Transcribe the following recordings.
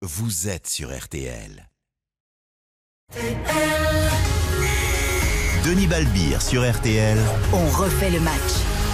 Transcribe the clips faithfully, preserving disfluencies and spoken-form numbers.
Vous êtes sur R T L. Denis Balbir sur R T L. On refait le match.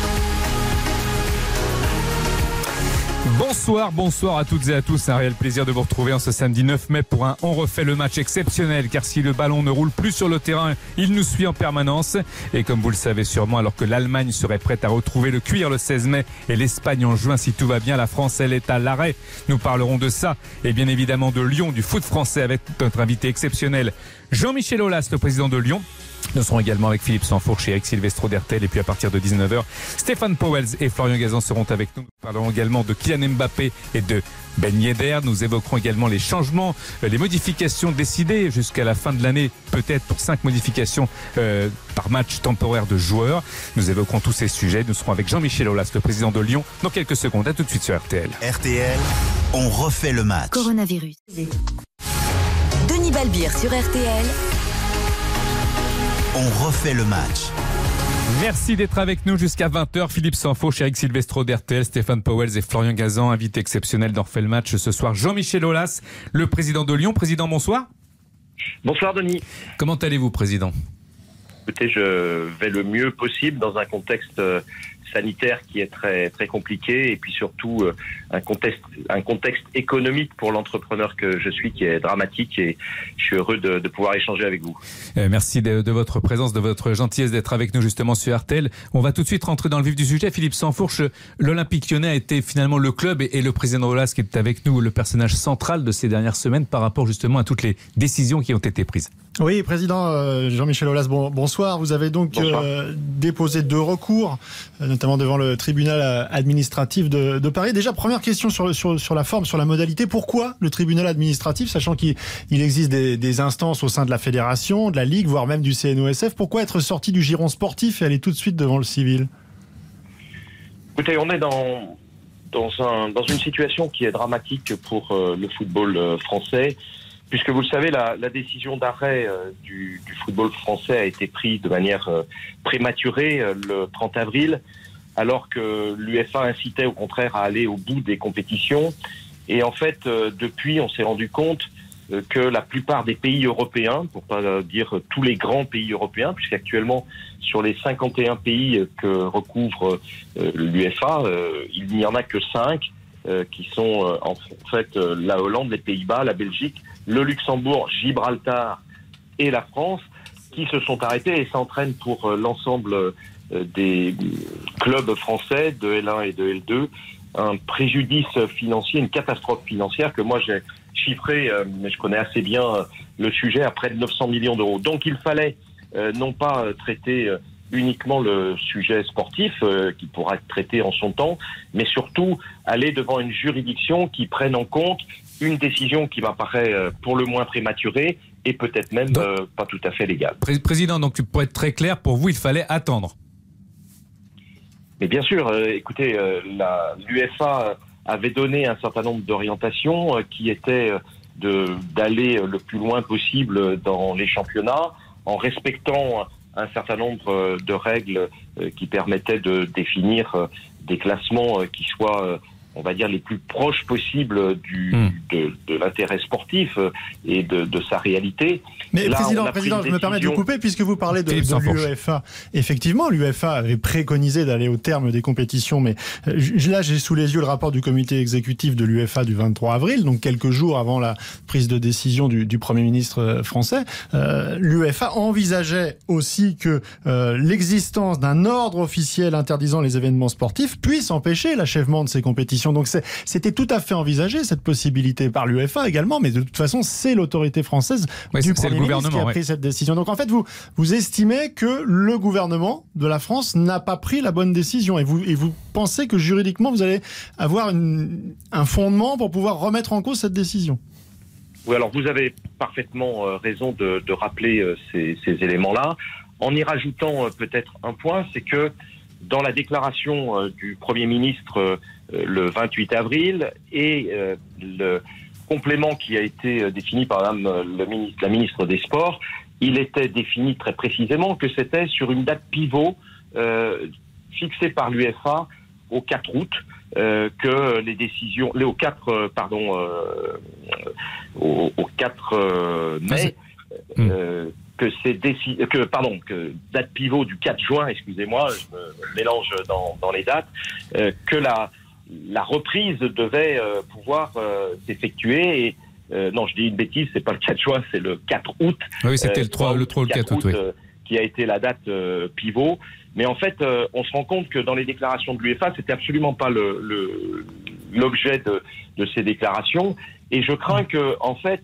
Bonsoir, bonsoir à toutes et à tous. C'est un réel plaisir de vous retrouver en ce samedi neuf mai pour un On refait le match exceptionnel. Car si le ballon ne roule plus sur le terrain, il nous suit en permanence. Et comme vous le savez sûrement, alors que l'Allemagne serait prête à retrouver le cuir le seize mai et l'Espagne en juin, si tout va bien, la France, elle, est à l'arrêt. Nous parlerons de ça et bien évidemment de Lyon, du foot français avec notre invité exceptionnel, Jean-Michel Aulas, le président de Lyon. Nous serons également avec Philippe Sansfourche et Eric Silvestro d'R T L. Et puis à partir de dix-neuf heures, Stéphane Powells et Florian Gazan seront avec nous. Nous parlerons également de Kylian Mbappé et de Ben Yedder. Nous évoquerons également les changements, les modifications décidées jusqu'à la fin de l'année, peut-être pour cinq modifications euh, par match temporaire de joueurs. Nous évoquerons tous ces sujets. Nous serons avec Jean-Michel Aulas, le président de Lyon, dans quelques secondes. À tout de suite sur R T L. R T L, on refait le match. Coronavirus. Denis Balbir sur R T L. On refait le match. Merci d'être avec nous jusqu'à vingt heures. Philippe Sansfourche, Eric Silvestro d'R T L, Stéphane Powells et Florian Gazan, invité exceptionnel d'On refait le match ce soir. Jean-Michel Aulas, le président de Lyon. Président, bonsoir. Bonsoir Denis. Comment allez-vous, président ? Écoutez, je vais le mieux possible dans un contexte sanitaire qui est très très compliqué et puis surtout un contexte un contexte économique pour l'entrepreneur que je suis qui est dramatique, et je suis heureux de, de pouvoir échanger avec vous. Euh, merci de, de votre présence, de votre gentillesse d'être avec nous justement sur R T L. On va tout de suite rentrer dans le vif du sujet. Philippe Sansfourche, l'Olympique Lyonnais a été finalement le club et, et le président Aulas qui est avec nous, le personnage central de ces dernières semaines par rapport justement à toutes les décisions qui ont été prises. Oui, président euh, Jean-Michel Aulas, bon, bonsoir. Vous avez donc euh, déposé deux recours, euh, notamment devant le tribunal administratif de, de Paris. Déjà, première question sur, sur, sur la forme, sur la modalité. Pourquoi le tribunal administratif, sachant qu'il il existe des, des instances au sein de la fédération, de la Ligue, voire même du C N O S F, pourquoi être sorti du giron sportif et aller tout de suite devant le civil ? Écoutez, on est dans, dans, un, dans une situation qui est dramatique pour euh, le football euh, français. Puisque vous le savez, la, la décision d'arrêt euh, du, du football français a été prise de manière euh, prématurée euh, le trente avril, alors que l'U F A incitait au contraire à aller au bout des compétitions. Et en fait, euh, depuis, on s'est rendu compte euh, que la plupart des pays européens, pour pas euh, dire tous les grands pays européens, puisqu'actuellement, sur les cinquante et un pays que recouvre euh, l'U F A, euh, il n'y en a que cinq euh, qui sont euh, en fait euh, la Hollande, les Pays-Bas, la Belgique, le Luxembourg, Gibraltar et la France, qui se sont arrêtés et s'entraînent pour l'ensemble des clubs français de L un et de L deux. Un préjudice financier, une catastrophe financière que moi j'ai chiffré, mais je connais assez bien le sujet, à près de neuf cents millions d'euros. Donc il fallait non pas traiter uniquement le sujet sportif, qui pourra être traité en son temps, mais surtout aller devant une juridiction qui prenne en compte une décision qui m'apparaît pour le moins prématurée et peut-être même donc, euh, pas tout à fait légale. Président, donc pour être très clair, pour vous, il fallait attendre. Mais bien sûr, euh, écoutez, euh, la, l'U F A avait donné un certain nombre d'orientations euh, qui étaient de, d'aller le plus loin possible dans les championnats en respectant un certain nombre de règles euh, qui permettaient de définir euh, des classements euh, qui soient... Euh, on va dire les plus proches possibles du, mmh. de, de l'intérêt sportif et de, de sa réalité. Mais là, président, président je me permets de vous couper puisque vous parlez de, de l'UEFA. Effectivement, l'UEFA avait préconisé d'aller au terme des compétitions, mais là j'ai sous les yeux le rapport du comité exécutif de l'UEFA du vingt-trois avril, donc quelques jours avant la prise de décision du, du Premier ministre français. Euh, L'UEFA envisageait aussi que euh, l'existence d'un ordre officiel interdisant les événements sportifs puisse empêcher l'achèvement de ces compétitions. Donc c'est, c'était tout à fait envisagé, cette possibilité, par l'UEFA également, mais de toute façon, c'est l'autorité française ouais, du c'est, Premier c'est ministre qui a ouais. pris cette décision. Donc en fait, vous, vous estimez que le gouvernement de la France n'a pas pris la bonne décision et vous, et vous pensez que juridiquement, vous allez avoir une, un fondement pour pouvoir remettre en cause cette décision. Oui, alors vous avez parfaitement raison de, de rappeler ces, ces éléments-là. En y rajoutant peut-être un point, c'est que dans la déclaration euh, du Premier ministre euh, le vingt-huit avril et euh, le complément qui a été euh, défini par Madame le ministre, la ministre des Sports, il était défini très précisément que c'était sur une date pivot euh, fixée par l'U E F A au quatre août, euh, que les décisions, les, aux quatre, euh, pardon, euh, aux, aux quatre euh, mai, euh, que c'est déci- que pardon, que date pivot du quatre juin, excusez-moi, je me mélange dans, dans les dates, euh, que la la reprise devait euh, pouvoir euh, s'effectuer. Et euh, non, je dis une bêtise, c'est pas le quatre juin, c'est le quatre août. Oui, c'était euh, le trois, le trois ou le quatre août, oui. euh, qui a été la date euh, pivot. Mais en fait, euh, on se rend compte que dans les déclarations de l'UEFA, c'était absolument pas le, le, l'objet de, de ces déclarations. Et je crains que, en fait,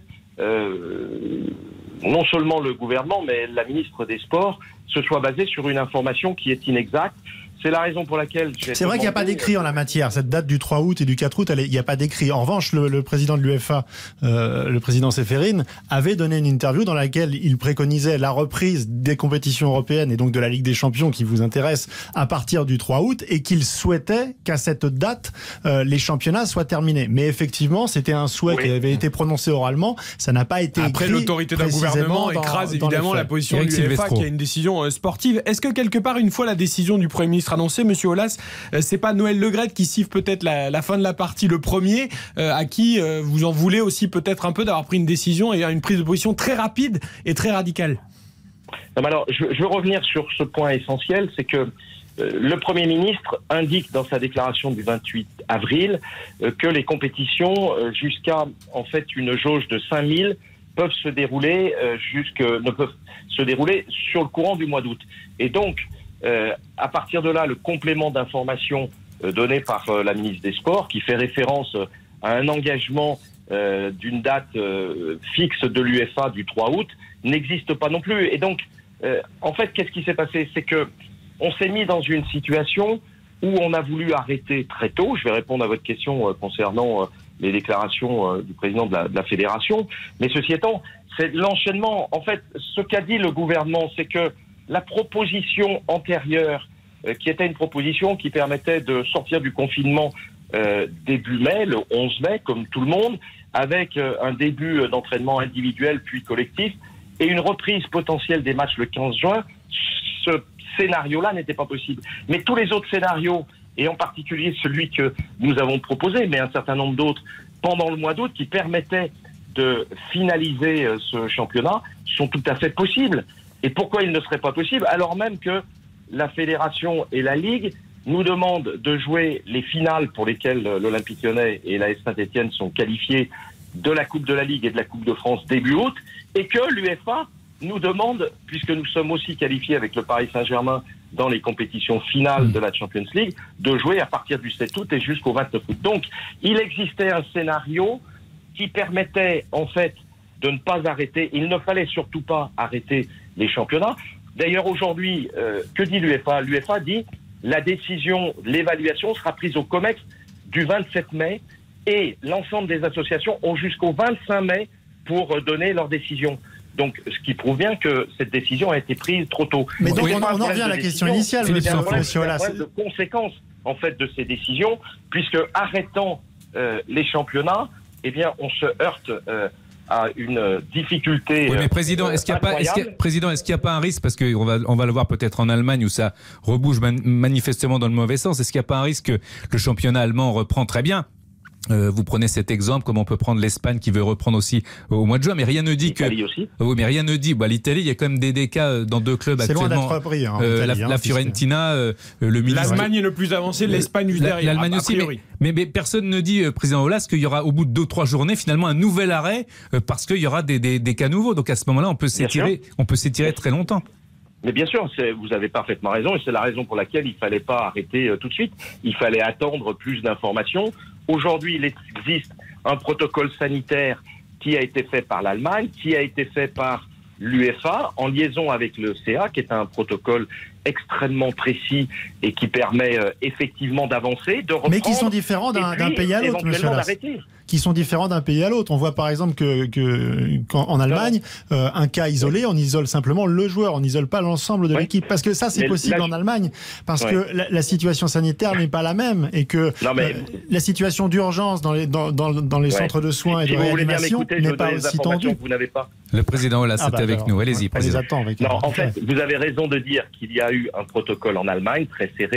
euh, non seulement le gouvernement, mais la ministre des Sports se soit basée sur une information qui est inexacte. C'est la raison pour laquelle j'ai C'est vrai qu'il n'y a pas d'écrit en la matière. Cette date du trois août et du quatre août, elle est, il n'y a pas d'écrit. En revanche, le, le président de l'UEFA, euh, le président Ceferin, avait donné une interview dans laquelle il préconisait la reprise des compétitions européennes et donc de la Ligue des Champions qui vous intéresse à partir du trois août et qu'il souhaitait qu'à cette date, euh, les championnats soient terminés. Mais effectivement, c'était un souhait oui. qui avait été prononcé oralement. Ça n'a pas été Après, écrit. l'autorité d'un gouvernement écrase dans, évidemment dans la position de l'UEFA qui a une décision euh, sportive. Est-ce que quelque part, une fois la décision du Premier ministre annoncé, Monsieur Aulas, euh, c'est pas Noël Le Graët qui siffle peut-être la, la fin de la partie le premier, euh, à qui euh, vous en voulez aussi peut-être un peu d'avoir pris une décision et une prise de position très rapide et très radicale? Non, alors, je, je veux revenir sur ce point essentiel, c'est que euh, le Premier ministre indique dans sa déclaration du vingt-huit avril euh, que les compétitions euh, jusqu'à en fait une jauge de cinq mille peuvent se dérouler euh, jusque ne peuvent se dérouler sur le courant du mois d'août. Et donc Euh, à partir de là, le complément d'information euh, donné par euh, la ministre des Sports, qui fait référence euh, à un engagement euh, d'une date euh, fixe de l'UEFA du trois août, n'existe pas non plus. Et donc, euh, en fait, qu'est-ce qui s'est passé? C'est que on s'est mis dans une situation où on a voulu arrêter très tôt. Je vais répondre à votre question euh, concernant euh, les déclarations euh, du président de la, de la fédération. Mais ceci étant, c'est l'enchaînement. En fait, ce qu'a dit le gouvernement, c'est que la proposition antérieure, euh, qui était une proposition qui permettait de sortir du confinement euh, début mai, le onze mai, comme tout le monde, avec euh, un début d'entraînement individuel puis collectif, et une reprise potentielle des matchs le quinze juin, ce scénario-là n'était pas possible. Mais tous les autres scénarios, et en particulier celui que nous avons proposé, mais un certain nombre d'autres, pendant le mois d'août, qui permettaient de finaliser euh, ce championnat, sont tout à fait possibles. Et pourquoi il ne serait pas possible, alors même que la Fédération et la Ligue nous demandent de jouer les finales pour lesquelles l'Olympique Lyonnais et l'A S Saint-Étienne sont qualifiés de la Coupe de la Ligue et de la Coupe de France début août, et que l'UEFA nous demande, puisque nous sommes aussi qualifiés avec le Paris Saint-Germain dans les compétitions finales de la Champions League, de jouer à partir du sept août et jusqu'au vingt-neuf août. Donc, il existait un scénario qui permettait, en fait, de ne pas arrêter. Il ne fallait surtout pas arrêter les championnats. D'ailleurs, aujourd'hui, euh, que dit l'UEFA? L'UEFA dit la décision, l'évaluation sera prise au COMEX du vingt-sept mai et l'ensemble des associations ont jusqu'au vingt-cinq mai pour donner leur décision. Donc, ce qui prouve bien que cette décision a été prise trop tôt. Mais donc, on, on en revient à la question initiale. C'est un problème de conséquences, en fait, de ces décisions, puisque arrêtant euh, les championnats, eh bien, on se heurte euh, à une difficulté. Oui, mais président, est-ce qu'il n'y a pas, est-ce qu'il y a, président, est-ce qu'il y a pas un risque, parce qu'on va, on va le voir peut-être en Allemagne où ça rebouge man, manifestement dans le mauvais sens. Est-ce qu'il n'y a pas un risque que le championnat allemand reprend très bien? Euh, vous prenez cet exemple, comme on peut prendre l'Espagne qui veut reprendre aussi au mois de juin, mais rien ne dit que. L'Italie aussi. Oui, mais rien ne dit. Bah, l'Italie, il y a quand même des, des cas dans deux clubs c'est actuellement. C'est loin d'être repris. Hein, euh, Italie, la, hein, la Fiorentina, euh, le ministre. L'Allemagne est le plus avancé, l'Espagne juste derrière. L'Allemagne aussi. Mais, mais, mais personne ne dit, euh, président Aulas, qu'il y aura au bout de deux trois journées finalement un nouvel arrêt euh, parce qu'il y aura des, des, des cas nouveaux. Donc à ce moment-là, on peut s'étirer, on peut s'étirer très longtemps. Mais bien sûr, c'est, vous avez parfaitement raison, et c'est la raison pour laquelle il fallait pas arrêter euh, tout de suite. Il fallait attendre plus d'informations. Aujourd'hui, il existe un protocole sanitaire qui a été fait par l'Allemagne, qui a été fait par l'UEFA, en liaison avec le C A, qui est un protocole extrêmement précis et qui permet euh, effectivement d'avancer, de reprendre. Mais qui sont différents d'un, d'un pays à l'autre, monsieur Aulas. Qui sont différents d'un pays à l'autre. On voit par exemple que, que qu'en Allemagne, euh, un cas isolé, on isole simplement le joueur, on n'isole pas l'ensemble de ouais. l'équipe. Parce que ça, c'est mais possible là, en Allemagne, parce ouais. que la, la situation sanitaire n'est pas la même et que non, mais... euh, la situation d'urgence dans les, dans, dans, dans les ouais. centres de soins et, et de réanimation n'est pas aussi tendue. Vous n'avez pas. Le président Aulas, ah, c'est bah, avec alors, nous. Allez-y, président. Avec non, en fait, vous avez raison de dire qu'il y a eu un protocole en Allemagne très serré.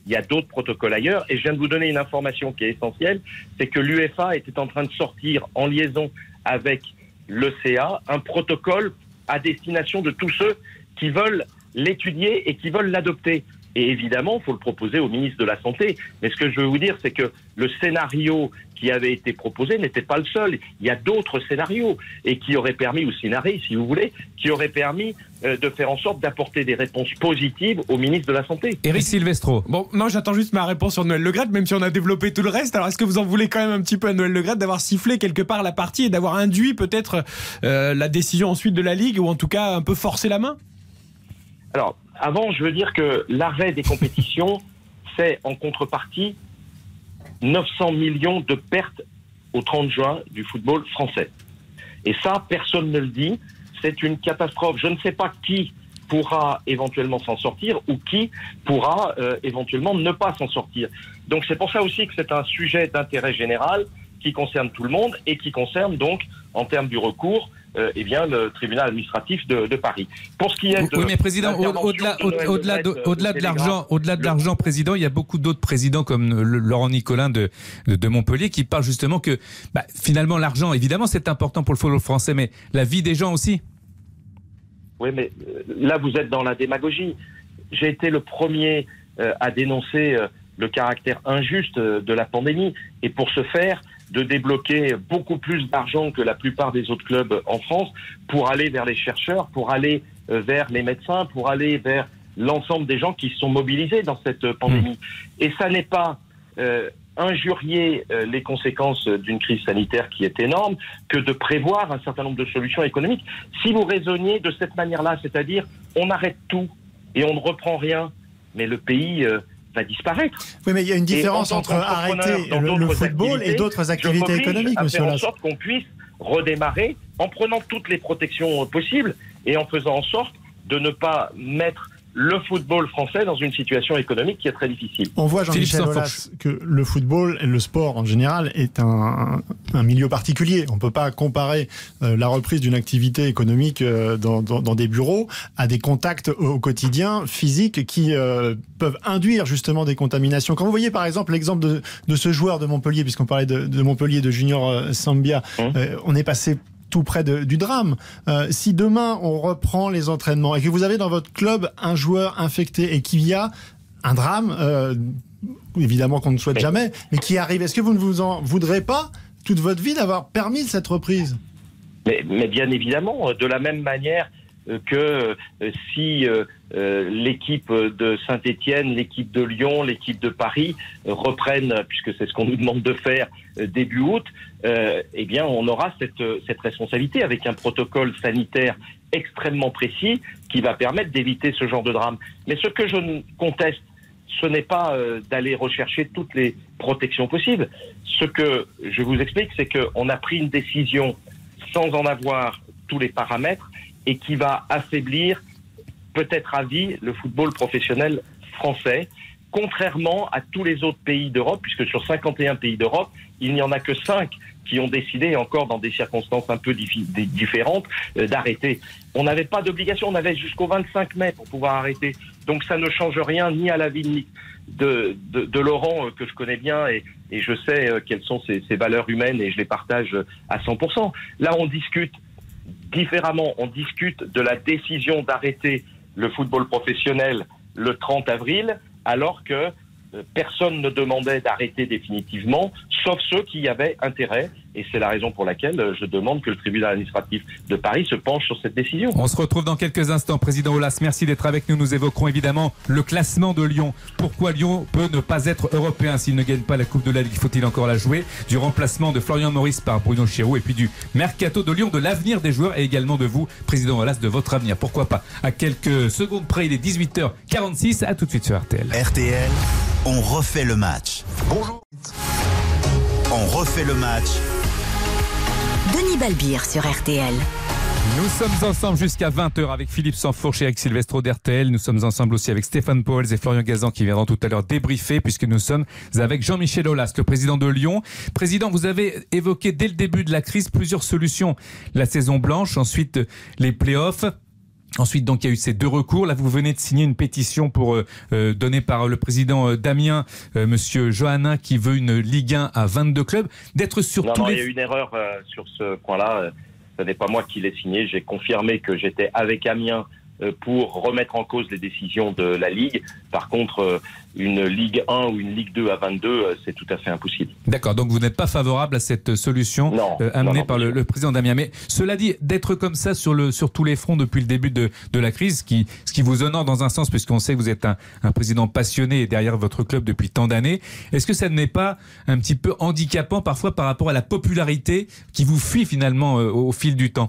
il y a d'autres protocoles ailleurs. Et je viens de vous donner une information qui est essentielle, c'est que l'UEFA était en train de sortir en liaison avec l'E C A un protocole à destination de tous ceux qui veulent l'étudier et qui veulent l'adopter. Et évidemment, il faut le proposer au ministre de la Santé. Mais ce que je veux vous dire, c'est que le scénario qui avait été proposé n'était pas le seul. Il y a d'autres scénarios et qui auraient permis, ou scénarios si vous voulez, qui auraient permis euh, de faire en sorte d'apporter des réponses positives au ministre de la Santé. Éric Silvestro. Bon, moi j'attends juste ma réponse sur Noël Le Graët, même si on a développé tout le reste. Alors est-ce que vous en voulez quand même un petit peu à Noël Le Graët d'avoir sifflé quelque part la partie et d'avoir induit peut-être euh, la décision ensuite de la Ligue, ou en tout cas un peu forcé la main? Alors, avant, je veux dire que l'arrêt des compétitions, c'est en contrepartie neuf cents millions de pertes au trente juin du football français. Et ça, personne ne le dit. C'est une catastrophe. Je ne sais pas qui pourra éventuellement s'en sortir ou qui pourra euh, éventuellement ne pas s'en sortir. Donc c'est pour ça aussi que c'est un sujet d'intérêt général qui concerne tout le monde et qui concerne donc, en termes du recours, Euh, eh bien, le tribunal administratif de, de Paris. Pour ce qui est de oui, mais président, au-delà, au, au-delà de, au-delà de l'argent, au-delà de l'argent, président, il y a beaucoup d'autres présidents comme le, Laurent Nicolin de, de, de Montpellier qui parlent justement que, bah, finalement, l'argent, évidemment, c'est important pour le football français, mais la vie des gens aussi. Oui, mais euh, là, vous êtes dans la démagogie. J'ai été le premier euh, à dénoncer euh, le caractère injuste euh, de la pandémie, et pour ce faire, de débloquer beaucoup plus d'argent que la plupart des autres clubs en France pour aller vers les chercheurs, pour aller vers les médecins, pour aller vers l'ensemble des gens qui se sont mobilisés dans cette pandémie. Mmh. Et ça n'est pas euh, injurier euh, les conséquences d'une crise sanitaire qui est énorme que de prévoir un certain nombre de solutions économiques. Si vous raisonniez de cette manière-là, c'est-à-dire on arrête tout et on ne reprend rien, mais le pays... Euh, va disparaître. Oui, mais il y a une différence entre arrêter le, le football et d'autres activités économiques, monsieur Aulas. Je faire en sorte qu'on puisse redémarrer en prenant toutes les protections possibles et en faisant en sorte de ne pas mettre le football français dans une situation économique qui est très difficile. On voit, Jean-Michel Aulas, que le football et le sport en général est un, un milieu particulier. On ne peut pas comparer euh, la reprise d'une activité économique euh, dans, dans, dans des bureaux à des contacts au quotidien physiques qui euh, peuvent induire justement des contaminations. Quand vous voyez par exemple l'exemple de, de ce joueur de Montpellier, puisqu'on parlait de, de Montpellier, de Junior euh, Sambia, mmh. euh, on est passé tout près de, du drame. Euh, si demain on reprend les entraînements et que vous avez dans votre club un joueur infecté et qu'il y a un drame, euh, évidemment qu'on ne souhaite mais, jamais, mais qui arrive, est-ce que vous ne vous en voudrez pas toute votre vie d'avoir permis cette reprise? mais, mais bien évidemment, de la même manière que euh, si euh, euh, l'équipe de Saint-Étienne, l'équipe de Lyon, l'équipe de Paris euh, reprennent, puisque c'est ce qu'on nous demande de faire euh, début août, euh, eh bien on aura cette, cette responsabilité avec un protocole sanitaire extrêmement précis qui va permettre d'éviter ce genre de drame. Mais ce que je conteste, ce n'est pas euh, d'aller rechercher toutes les protections possibles. Ce que je vous explique, c'est qu'on a pris une décision sans en avoir tous les paramètres et qui va affaiblir peut-être à vie le football professionnel français, contrairement à tous les autres pays d'Europe, puisque sur cinquante et un pays d'Europe, il n'y en a que cinq qui ont décidé, encore dans des circonstances un peu diffi- différentes, euh, d'arrêter. On n'avait pas d'obligation, on avait jusqu'au vingt-cinq mai pour pouvoir arrêter. Donc ça ne change rien ni à la vie ni de, de, de Laurent, euh, que je connais bien, et, et je sais euh, quelles sont ses, ses valeurs humaines, et je les partage à cent pour cent. Là, on discute différemment, on discute de la décision d'arrêter le football professionnel le trente avril, alors que euh, personne ne demandait d'arrêter définitivement, sauf ceux qui y avaient intérêt. Et c'est la raison pour laquelle euh, je demande que le tribunal administratif de Paris se penche sur cette décision. On se retrouve dans quelques instants. Président Aulas, merci d'être avec nous. Nous évoquerons évidemment le classement de Lyon. Pourquoi Lyon peut ne pas être européen s'il ne gagne pas la Coupe de la Ligue? Faut-il encore la jouer? Du remplacement de Florian Maurice par Bruno Chéroux, et puis du mercato de Lyon, de l'avenir des joueurs et également de vous, président Aulas, de votre avenir. Pourquoi pas? À quelques secondes près, il est dix-huit heures quarante-six. À tout de suite sur R T L. R T L, on refait le match. Bonjour. On refait le match. Denis Balbir sur R T L. Nous sommes ensemble jusqu'à vingt heures avec Philippe Sansfourche et Eric Silvestro d'R T L. Nous sommes ensemble aussi avec Stéphane Pauwels et Florian Gazan qui viendront tout à l'heure débriefer, puisque nous sommes avec Jean-Michel Aulas, le président de Lyon. Président, vous avez évoqué dès le début de la crise plusieurs solutions. La saison blanche, ensuite les play-offs. Ensuite, donc, il y a eu ces deux recours. Là, vous venez de signer une pétition pour euh, euh, donnée par le président euh, Damien, euh, Monsieur Johannin, qui veut une Ligue un à vingt-deux clubs. D'être sur non, tous non, les... il y a eu une erreur euh, sur ce point-là. Euh, ce n'est pas moi qui l'ai signé. J'ai confirmé que j'étais avec Amiens euh, pour remettre en cause les décisions de la Ligue. Par contre, euh, une Ligue un ou une Ligue deux à vingt-deux, euh, c'est tout à fait impossible. D'accord, donc vous n'êtes pas favorable à cette solution non, euh, amenée non, non, par le, le président Damien. Mais cela dit, d'être comme ça sur, le, sur tous les fronts depuis le début de, de la crise, qui, ce qui vous honore dans un sens, puisqu'on sait que vous êtes un, un président passionné derrière votre club depuis tant d'années, est-ce que ça n'est pas un petit peu handicapant parfois par rapport à la popularité qui vous fuit finalement euh, au, au fil du temps ?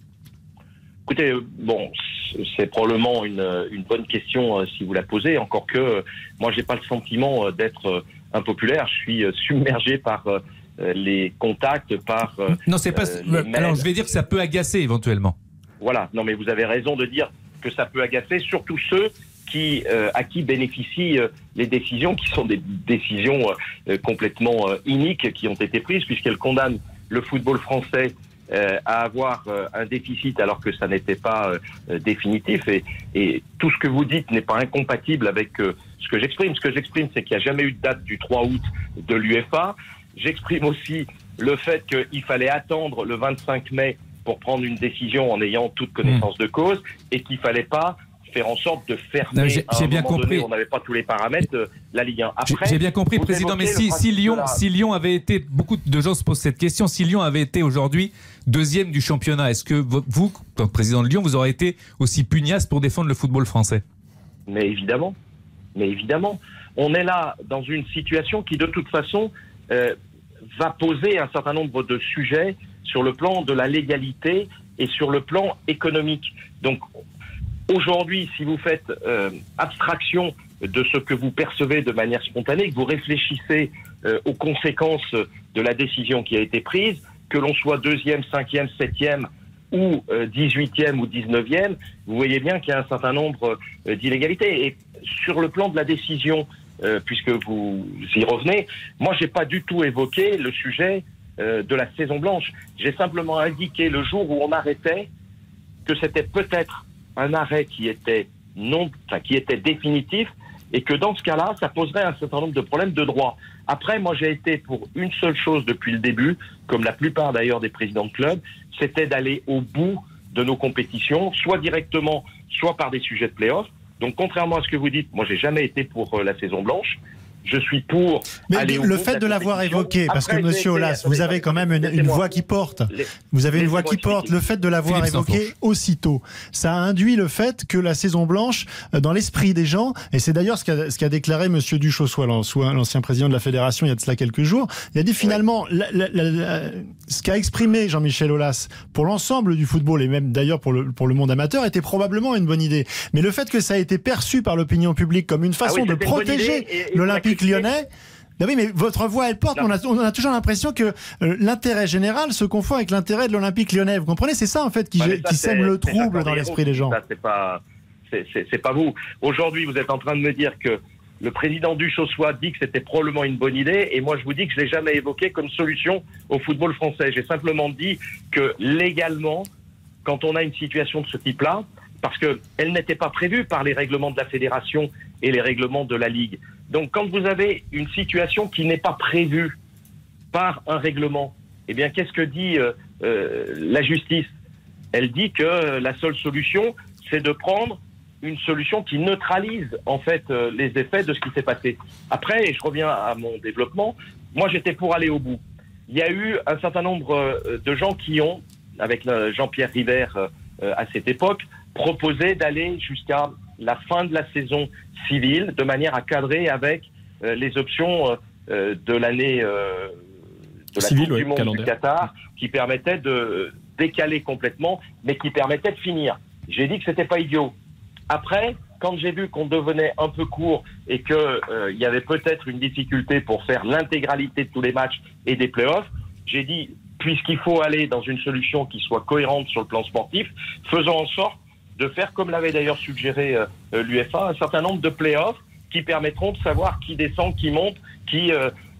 Écoutez, bon, c'est probablement une, une bonne question euh, si vous la posez, encore que euh, moi, j'ai pas le sentiment euh, d'être euh, impopulaire. Je suis euh, submergé par euh, les contacts, par euh, non, c'est pas. Euh, alors, je vais dire que ça peut agacer éventuellement. Voilà. Non, mais vous avez raison de dire que ça peut agacer, surtout ceux qui, euh, à qui bénéficient euh, les décisions, qui sont des décisions euh, complètement euh, iniques, qui ont été prises, puisqu'elles condamnent le football français Euh, à avoir euh, un déficit alors que ça n'était pas euh, définitif et, et tout ce que vous dites n'est pas incompatible avec euh, ce que j'exprime. Ce que j'exprime, c'est qu'il n'y a jamais eu de date du trois août de l'U F A. J'exprime aussi le fait qu'il fallait attendre le vingt-cinq mai pour prendre une décision en ayant toute connaissance mmh. de cause et qu'il fallait pas faire en sorte de fermer. Non, j'ai, à un j'ai bien moment compris. Donné, on n'avait pas tous les paramètres euh, la Ligue un. Après, j'ai bien compris, président. Mais si, si Lyon, la... si Lyon avait été, beaucoup de gens se posent cette question. Si Lyon avait été aujourd'hui deuxième du championnat, est-ce que vous, comme président de Lyon, vous aurez été aussi pugnace pour défendre le football français ? Mais évidemment, mais évidemment, on est là dans une situation qui, de toute façon, euh, va poser un certain nombre de sujets sur le plan de la légalité et sur le plan économique. Donc aujourd'hui, si vous faites euh, abstraction de ce que vous percevez de manière spontanée, que vous réfléchissez euh, aux conséquences de la décision qui a été prise, que l'on soit deuxième, cinquième, septième ou euh, dix-huitième ou dix-neuvième, vous voyez bien qu'il y a un certain nombre euh, d'illégalités. Et sur le plan de la décision, euh, puisque vous y revenez, moi, j'ai pas du tout évoqué le sujet euh, de la saison blanche. J'ai simplement indiqué le jour où on arrêtait que c'était peut-être un arrêt qui était non, enfin, qui était définitif, et que dans ce cas-là, ça poserait un certain nombre de problèmes de droit. Après, moi, j'ai été pour une seule chose depuis le début, comme la plupart d'ailleurs des présidents de club, c'était d'aller au bout de nos compétitions, soit directement, soit par des sujets de play-off. Donc, contrairement à ce que vous dites, moi, j'ai jamais été pour euh, la saison blanche. Je suis pour. Mais aller le au fait bout de l'avoir évoqué, parce que Monsieur Aulas, vous avez quand même une, une voix qui porte. Vous avez une voix qui porte. Le fait de l'avoir évoqué aussitôt, ça a induit le fait que la saison blanche, dans l'esprit des gens, et c'est d'ailleurs ce qu'a, ce qu'a déclaré Monsieur Duchossois, l'ancien président de la fédération, il y a de cela quelques jours. Il a dit finalement, la, la, la, la, ce qu'a exprimé Jean-Michel Aulas pour l'ensemble du football et même d'ailleurs pour le pour le monde amateur était probablement une bonne idée. Mais le fait que ça a été perçu par l'opinion publique comme une façon ah oui, de protéger l'Olympique lyonnais. Ben oui, mais votre voix, elle porte. On a, on a toujours l'impression que euh, l'intérêt général se confond avec l'intérêt de l'Olympique lyonnais. Vous comprenez ? C'est ça, en fait, qui, ouais, ça, qui sème le trouble dans l'esprit des gens. Ça, c'est pas, c'est, c'est, c'est pas vous. Aujourd'hui, vous êtes en train de me dire que le président Duchossois dit que c'était probablement une bonne idée, et moi, je vous dis que je l'ai jamais évoqué comme solution au football français. J'ai simplement dit que légalement, quand on a une situation de ce type-là, parce que elle n'était pas prévue par les règlements de la fédération et les règlements de la Ligue. Donc, quand vous avez une situation qui n'est pas prévue par un règlement, eh bien, qu'est-ce que dit euh, euh, la justice ? Elle dit que la seule solution, c'est de prendre une solution qui neutralise, en fait, euh, les effets de ce qui s'est passé. Après, et je reviens à mon développement, moi, j'étais pour aller au bout. Il y a eu un certain nombre euh, de gens qui ont, avec euh, Jean-Pierre River euh, à cette époque, proposé d'aller jusqu'à la fin de la saison civile, de manière à cadrer avec euh, les options euh, de l'année euh, de la Civil, Coupe ouais, du Monde calendaire. Du Qatar, qui permettaient de décaler complètement, mais qui permettaient de finir. J'ai dit que c'était pas idiot. Après, quand j'ai vu qu'on devenait un peu court et qu'il euh, y avait peut-être une difficulté pour faire l'intégralité de tous les matchs et des playoffs, j'ai dit, puisqu'il faut aller dans une solution qui soit cohérente sur le plan sportif, faisons en sorte de faire, comme l'avait d'ailleurs suggéré euh, l'U E F A, un certain nombre de play-offs qui permettront de savoir qui descend, qui monte, qui euh,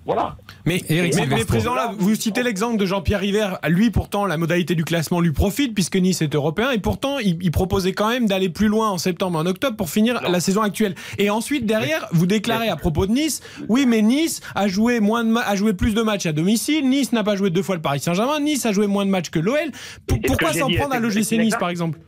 Voilà. Mais, Eric, mais, mais président, là, vous citez l'exemple de Jean-Pierre River. Lui, pourtant, la modalité du classement lui profite puisque Nice est européen et pourtant, il, il proposait quand même d'aller plus loin en septembre, en octobre pour finir non. la saison actuelle. Et ensuite, derrière, vous déclarez à propos de Nice, oui, mais Nice a joué moins de a joué plus de matchs à domicile. Nice n'a pas joué deux fois le Paris Saint-Germain. Nice a joué moins de matchs que l'O L. P- pourquoi s'en prendre à l'O G C Nice, par exemple?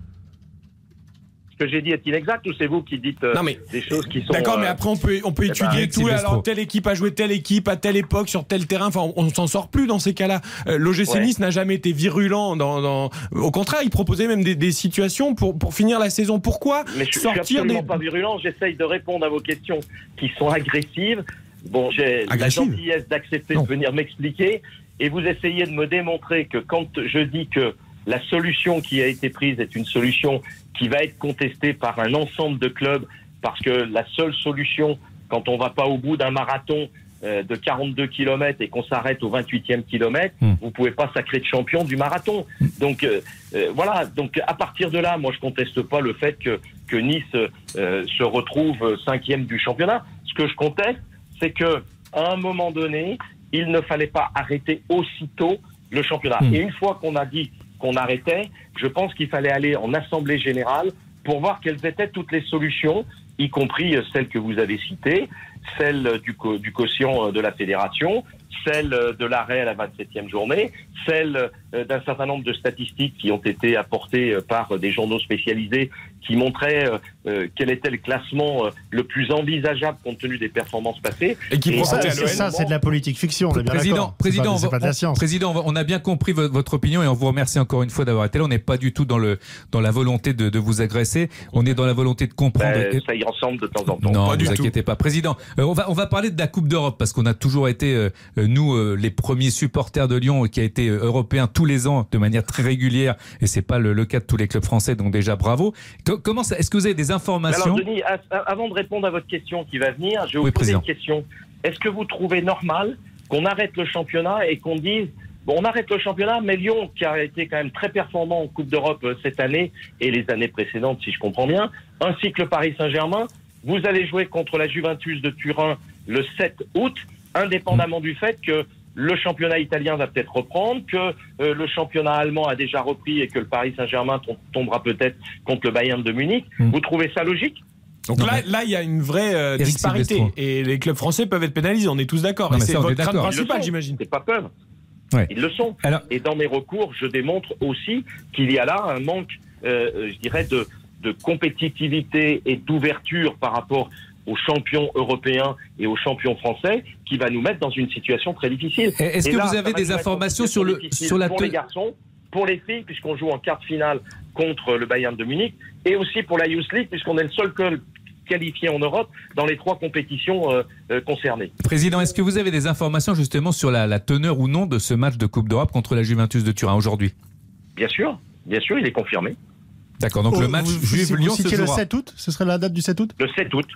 Ce que j'ai dit est inexact ou c'est vous qui dites euh, non mais, des choses qui sont... D'accord, euh, mais après on peut, on peut étudier ben, tout. Alors telle équipe a joué telle équipe à telle époque sur tel terrain. Enfin, on, on s'en sort plus dans ces cas-là. Euh, L'O G C ouais. Nice n'a jamais été virulent. Dans, dans... Au contraire, il proposait même des, des situations pour, pour finir la saison. Pourquoi mais je, sortir je suis absolument des... pas virulent. J'essaye de répondre à vos questions qui sont agressives. Bon, j'ai Agressive. la gentillesse d'accepter non. de venir m'expliquer et vous essayez de me démontrer que quand je dis que la solution qui a été prise est une solution qui va être contestée par un ensemble de clubs parce que la seule solution, quand on va pas au bout d'un marathon euh, de quarante-deux kilomètres et qu'on s'arrête au vingt-huitième kilomètre, mmh. vous pouvez pas sacrer de champion du marathon. Donc euh, euh, voilà. Donc à partir de là, moi je conteste pas le fait que que Nice euh, se retrouve cinquième du championnat. Ce que je conteste, c'est que à un moment donné, il ne fallait pas arrêter aussitôt le championnat. Mmh. Et une fois qu'on a dit qu'on arrêtait, je pense qu'il fallait aller en assemblée générale pour voir quelles étaient toutes les solutions, y compris celles que vous avez citées, celle du, co- du quotient de la fédération, celle de l'arrêt à la vingt-septième journée, celle d'un certain nombre de statistiques qui ont été apportées par des journaux spécialisés qui montraient euh, quel était le classement le plus envisageable compte tenu des performances passées. Et qui et ça, c'est, ça, c'est de la politique fiction. On est bien président, président, c'est pas, c'est pas de la science. Président, on a bien compris votre opinion et on vous remercie encore une fois d'avoir été là. On n'est pas du tout dans le dans la volonté de, de vous agresser. On est dans la volonté de comprendre. Ben, ça y ressemble de temps en temps. Non, pas ne vous inquiétez pas, président. Euh, on va on va parler de la Coupe d'Europe parce qu'on a toujours été euh, nous euh, les premiers supporters de Lyon qui a été euh, européen tous les ans de manière très régulière et c'est pas le, le cas de tous les clubs français, donc déjà bravo. Co- comment ça, est-ce que vous avez des informations? Alors Denis, à, à, avant de répondre à votre question qui va venir, je vais vous oui, poser président. une question. Est-ce que vous trouvez normal qu'on arrête le championnat et qu'on dise bon, on arrête le championnat, mais Lyon, qui a été quand même très performant en Coupe d'Europe cette année et les années précédentes, si je comprends bien, ainsi que le Paris Saint-Germain, vous allez jouer contre la Juventus de Turin le sept août, indépendamment mmh. du fait que le championnat italien va peut-être reprendre, que euh, le championnat allemand a déjà repris et que le Paris Saint-Germain tom- tombera peut-être contre le Bayern de Munich. Mmh. Vous trouvez ça logique ? Donc non, là, là, il y a une vraie euh, disparité et les clubs français peuvent être pénalisés. On est tous d'accord. Non, et c'est ça, votre crainte principale, j'imagine. C'est pas peur. Ouais. Ils le sont. Alors... Et dans mes recours, je démontre aussi qu'il y a là un manque, euh, je dirais, de, de compétitivité et d'ouverture par rapport aux champions européens et aux champions français, qui va nous mettre dans une situation très difficile. Est-ce et que là, vous avez des informations sur le sur la pour les garçons, pour les filles, puisqu'on joue en quart de finale contre le Bayern de Munich, et aussi pour la Youth League, puisqu'on est le seul club qualifié en Europe dans les trois compétitions euh, euh, concernées. Président, est-ce que vous avez des informations justement sur la, la teneur ou non de ce match de Coupe d'Europe contre la Juventus de Turin aujourd'hui? Bien sûr, bien sûr, il est confirmé. D'accord, donc oh, le match Juve-Lyon se jouera. Le sept août, ce serait la date du sept août? Le sept août,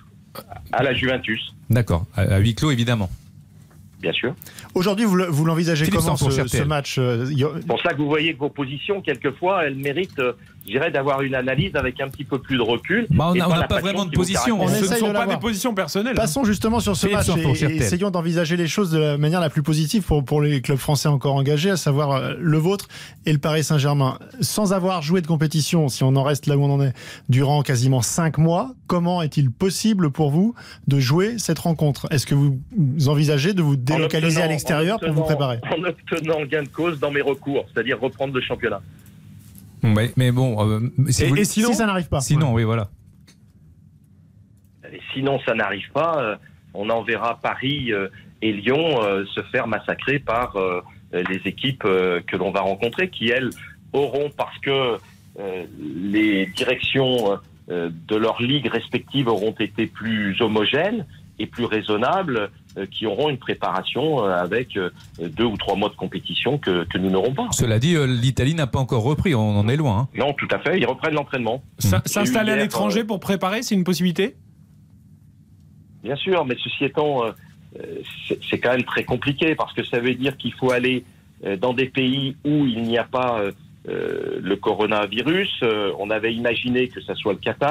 à la Juventus. D'accord, à, à huis clos évidemment. Bien sûr. Aujourd'hui, vous, vous l'envisagez Philippe comment ce, ce match euh, y... C'est pour ça que vous voyez que vos positions, quelquefois, elles méritent, euh, je dirais, d'avoir une analyse avec un petit peu plus de recul. Bah on n'a pas, pas vraiment de position. On Ce ne sont de pas des positions personnelles. Passons justement sur ce Philippe match et, et essayons d'envisager les choses de la manière la plus positive pour, pour les clubs français encore engagés, à savoir euh, le vôtre et le Paris Saint-Germain. Sans avoir joué de compétition, si on en reste là où on en est, durant quasiment cinq mois, comment est-il possible pour vous de jouer cette rencontre? Est-ce que vous envisagez de vous délocaliser à l'extérieur pour vous préparer? En obtenant gain de cause dans mes recours, c'est-à-dire reprendre le championnat. Mais, mais bon, euh, si, et, vous... et sinon, si ça n'arrive pas. Sinon, ouais. oui, voilà. Et sinon, ça n'arrive pas. Euh, on enverra Paris euh, et Lyon euh, se faire massacrer par euh, les équipes euh, que l'on va rencontrer, qui elles auront, parce que euh, les directions euh, de leurs ligues respectives auront été plus homogènes et plus raisonnables, euh, qui auront une préparation euh, avec euh, deux ou trois mois de compétition que, que nous n'aurons pas. Cela dit, euh, l'Italie n'a pas encore repris, on en est loin. Hein. Non, tout à fait, ils reprennent l'entraînement. Mmh. S'installer à l'étranger euh, pour préparer, c'est une possibilité? Bien sûr, mais ceci étant, euh, c'est, c'est quand même très compliqué, parce que ça veut dire qu'il faut aller euh, dans des pays où il n'y a pas euh, euh, le coronavirus. Euh, on avait imaginé que ça soit le Qatar.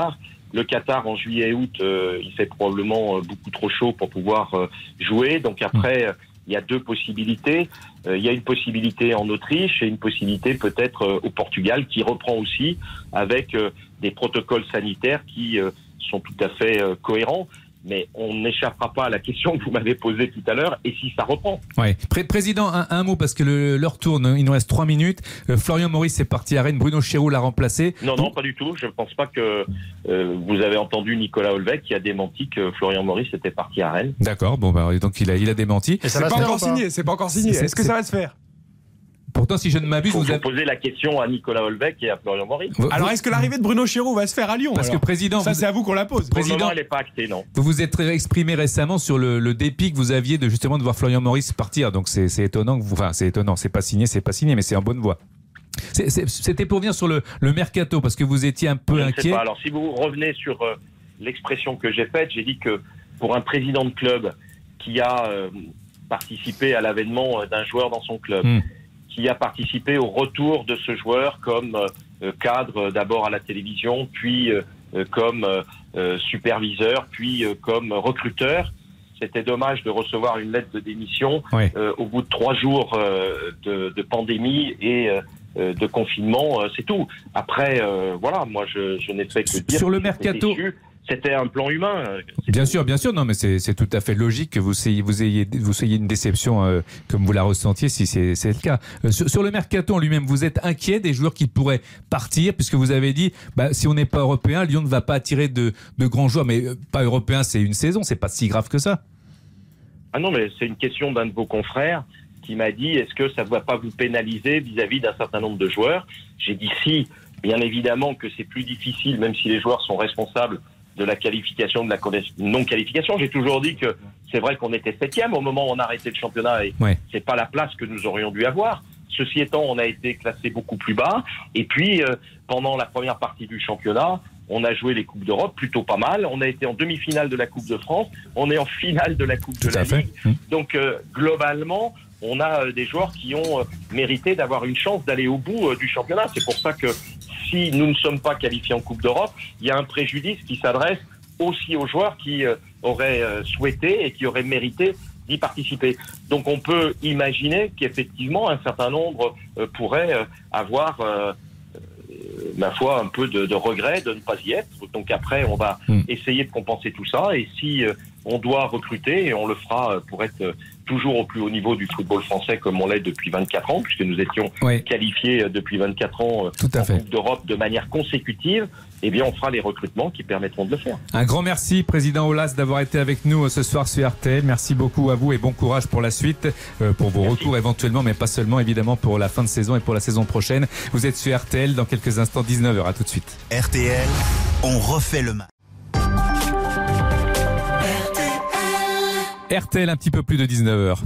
le Qatar en juillet et août, euh, il fait probablement euh, beaucoup trop chaud pour pouvoir euh, jouer. Donc après, euh, il y a deux possibilités. Euh, il y a une possibilité en Autriche et une possibilité peut-être euh, au Portugal qui reprend aussi avec euh, des protocoles sanitaires qui euh, sont tout à fait euh, cohérents. Mais on n'échappera pas à la question que vous m'avez posée tout à l'heure, et si ça reprend. Ouais. Pré- Président, un, un mot, parce que le, l'heure tourne, il nous reste trois minutes. Euh, Florian Maurice est parti à Rennes, Bruno Chéroux l'a remplacé. Non, non, pas du tout. Je ne pense pas que euh, vous avez entendu Nicolas Olvec qui a démenti que Florian Maurice était parti à Rennes. D'accord, bon, bah, donc il a, il a démenti. Et ça c'est, pas encore signé, c'est pas encore signé. C'est, Est-ce que ça va se faire ? Pourtant, si je ne m'abuse, vous, vous avez posé la question à Nicolas Olvec et à Florian Maurice. Vous... Alors, est-ce que l'arrivée de Bruno Chéroux va se faire à Lyon ? Parce alors que président, ça vous... c'est à vous qu'on la pose. Président, pour le moment, elle n'est pas actée, non. Vous vous êtes exprimé récemment sur le, le dépit que vous aviez de justement de voir Florian Maurice partir. Donc c'est, c'est étonnant que vous, enfin c'est étonnant, c'est pas signé, c'est pas signé, mais c'est en bonne voie. C'est, c'est, c'était pour venir sur le, le mercato parce que vous étiez un peu je inquiet. Ne sais pas. Alors si vous revenez sur euh, l'expression que j'ai faite, j'ai dit que pour un président de club qui a euh, participé à l'avènement d'un joueur dans son club. Mmh. qui a participé au retour de ce joueur comme euh, cadre d'abord à la télévision, puis euh, comme euh, superviseur, puis euh, comme recruteur. C'était dommage de recevoir une lettre de démission oui. euh, au bout de trois jours euh, de, de pandémie et euh, de confinement. Euh, c'est tout. Après, euh, voilà, moi je, je n'ai fait que dire. Sur le mercato. C'était un plan humain. C'est bien tout. sûr, bien sûr. Non, mais c'est, c'est tout à fait logique que vous ayez, vous ayez, vous ayez une déception euh, comme vous la ressentiez, si c'est, c'est le cas. Euh, sur, sur le mercato en lui-même, vous êtes inquiet des joueurs qui pourraient partir, puisque vous avez dit, bah, si on n'est pas européen, Lyon ne va pas attirer de, de grands joueurs. Mais euh, pas européen, c'est une saison, c'est pas si grave que ça. Ah non, mais c'est une question d'un de vos confrères qui m'a dit, est-ce que ça ne va pas vous pénaliser vis-à-vis d'un certain nombre de joueurs ? J'ai dit si, bien évidemment que c'est plus difficile, même si les joueurs sont responsables de la qualification, de la non-qualification. J'ai toujours dit que c'est vrai qu'on était septième au moment où on a arrêté le championnat et ouais. c'est pas la place que nous aurions dû avoir. Ceci étant, on a été classé beaucoup plus bas. Et puis, euh, pendant la première partie du championnat, on a joué les Coupes d'Europe plutôt pas mal. On a été en demi-finale de la Coupe de France. On est en finale de la Coupe Tout de la Ligue. Mmh. Donc, euh, globalement, on a euh, des joueurs qui ont euh, mérité d'avoir une chance d'aller au bout euh, du championnat. C'est pour ça que si nous ne sommes pas qualifiés en Coupe d'Europe, il y a un préjudice qui s'adresse aussi aux joueurs qui euh, auraient euh, souhaité et qui auraient mérité d'y participer. Donc on peut imaginer qu'effectivement un certain nombre euh, pourraient euh, avoir, euh, euh, ma foi, un peu de, de regret de ne pas y être. Donc après, on va mmh. essayer de compenser tout ça. Et si euh, on doit recruter, et on le fera euh, pour être... Euh, toujours au plus haut niveau du football français comme on l'est depuis vingt-quatre ans, puisque nous étions oui. qualifiés depuis vingt-quatre ans Tout à en fait. Coupe d'Europe de manière consécutive, eh bien on fera les recrutements qui permettront de le faire. Un grand merci, Président Aulas, d'avoir été avec nous ce soir sur R T L. Merci beaucoup à vous et bon courage pour la suite, euh, pour vos merci. retours éventuellement, mais pas seulement, évidemment, pour la fin de saison et pour la saison prochaine. Vous êtes sur R T L dans quelques instants, dix-neuf heures. À tout de suite. R T L, on refait le match. R T L, un petit peu plus de dix-neuf heures.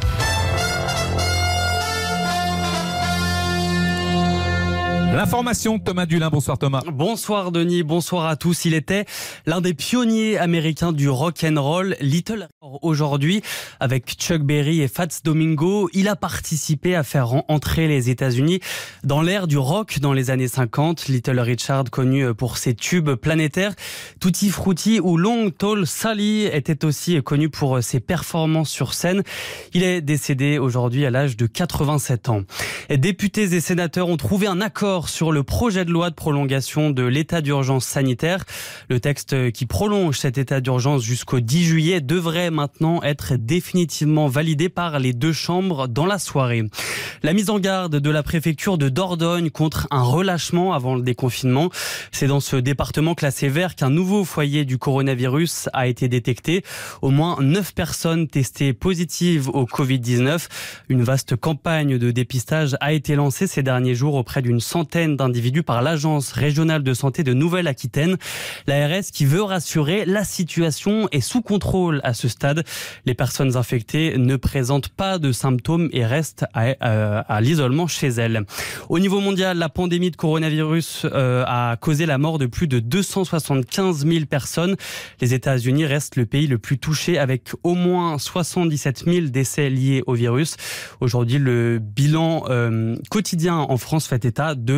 L'information, Thomas Dulin. Bonsoir Thomas. Bonsoir Denis, bonsoir à tous. Il était l'un des pionniers américains du rock and roll. Little aujourd'hui, avec Chuck Berry et Fats Domingo, il a participé à faire entrer les États-Unis dans l'ère du rock dans les années cinquante. Little Richard, connu pour ses tubes planétaires, Tutti Frutti ou Long Tall Sally, était aussi connu pour ses performances sur scène. Il est décédé aujourd'hui à l'âge de quatre-vingt-sept ans. Et députés et sénateurs ont trouvé un accord sur le projet de loi de prolongation de l'état d'urgence sanitaire. Le texte qui prolonge cet état d'urgence jusqu'au dix juillet devrait maintenant être définitivement validé par les deux chambres dans la soirée. La mise en garde de la préfecture de Dordogne contre un relâchement avant le déconfinement. C'est dans ce département classé vert qu'un nouveau foyer du coronavirus a été détecté. Au moins neuf personnes testées positives au covid dix-neuf. Une vaste campagne de dépistage a été lancée ces derniers jours auprès d'une centaine d'individus par l'Agence régionale de santé de Nouvelle-Aquitaine. L'A R S qui veut rassurer, la situation est sous contrôle à ce stade. Les personnes infectées ne présentent pas de symptômes et restent à, à, à l'isolement chez elles. Au niveau mondial, la pandémie de coronavirus euh, a causé la mort de plus de deux cent soixante-quinze mille personnes. Les États-Unis restent le pays le plus touché avec au moins soixante-dix-sept mille décès liés au virus. Aujourd'hui, le bilan euh, quotidien en France fait état de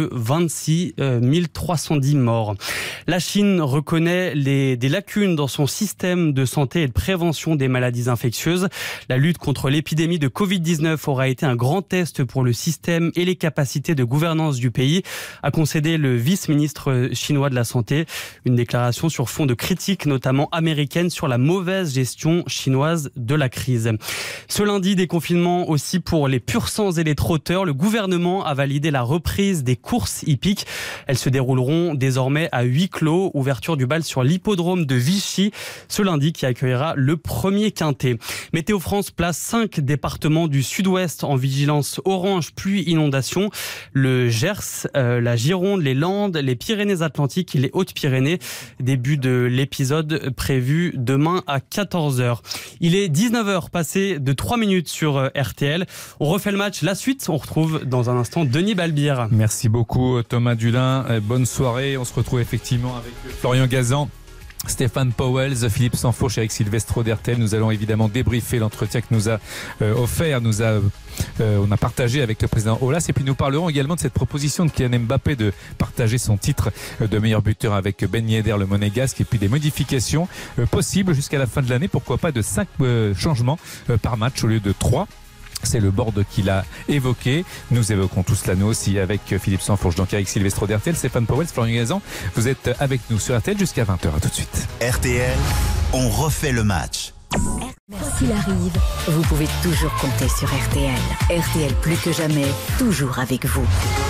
de vingt-six mille trois cent dix morts. La Chine reconnaît les, des lacunes dans son système de santé et de prévention des maladies infectieuses. La lutte contre l'épidémie de covid dix-neuf aura été un grand test pour le système et les capacités de gouvernance du pays, a concédé le vice-ministre chinois de la Santé. Une déclaration sur fond de critiques, notamment américaines, sur la mauvaise gestion chinoise de la crise. Ce lundi, déconfinement aussi pour les pur sang et les trotteurs. Le gouvernement a validé la reprise des courses hippiques. Elles se dérouleront désormais à huis clos. Ouverture du bal sur l'hippodrome de Vichy ce lundi qui accueillera le premier quintet. Météo France place cinq départements du sud-ouest en vigilance orange pluie inondation. Le Gers, euh, la Gironde, les Landes, les Pyrénées-Atlantiques et les Hautes-Pyrénées. Début de l'épisode prévu demain à quatorze heures. Il est dix-neuf heures passé de trois minutes sur R T L. On refait le match. La suite, on retrouve dans un instant Denis Balbir. Merci beaucoup Thomas Dulin. Bonne soirée. On se retrouve effectivement avec Florian Gazan, Stéphane Powell, Philippe Sansfourche, Eric Silvestro d'R T L. Nous allons évidemment débriefer l'entretien que nous a euh, offert, nous a, euh, on a partagé avec le président Aulas. Et puis nous parlerons également de cette proposition de Kylian Mbappé de partager son titre de meilleur buteur avec Ben Yedder, le Monégasque, et puis des modifications euh, possibles jusqu'à la fin de l'année. Pourquoi pas de cinq euh, changements euh, par match au lieu de trois. C'est le board qu'il a évoqué. Nous évoquons tout cela nous aussi avec Philippe Sansfourche, donc Eric Silvestro d'R T L, Stéphane Powell, Florian Gazan. Vous êtes avec nous sur R T L jusqu'à vingt heures. À tout de suite. R T L, on refait le match. Quoi qu'il arrive, vous pouvez toujours compter sur R T L. R T L plus que jamais, toujours avec vous.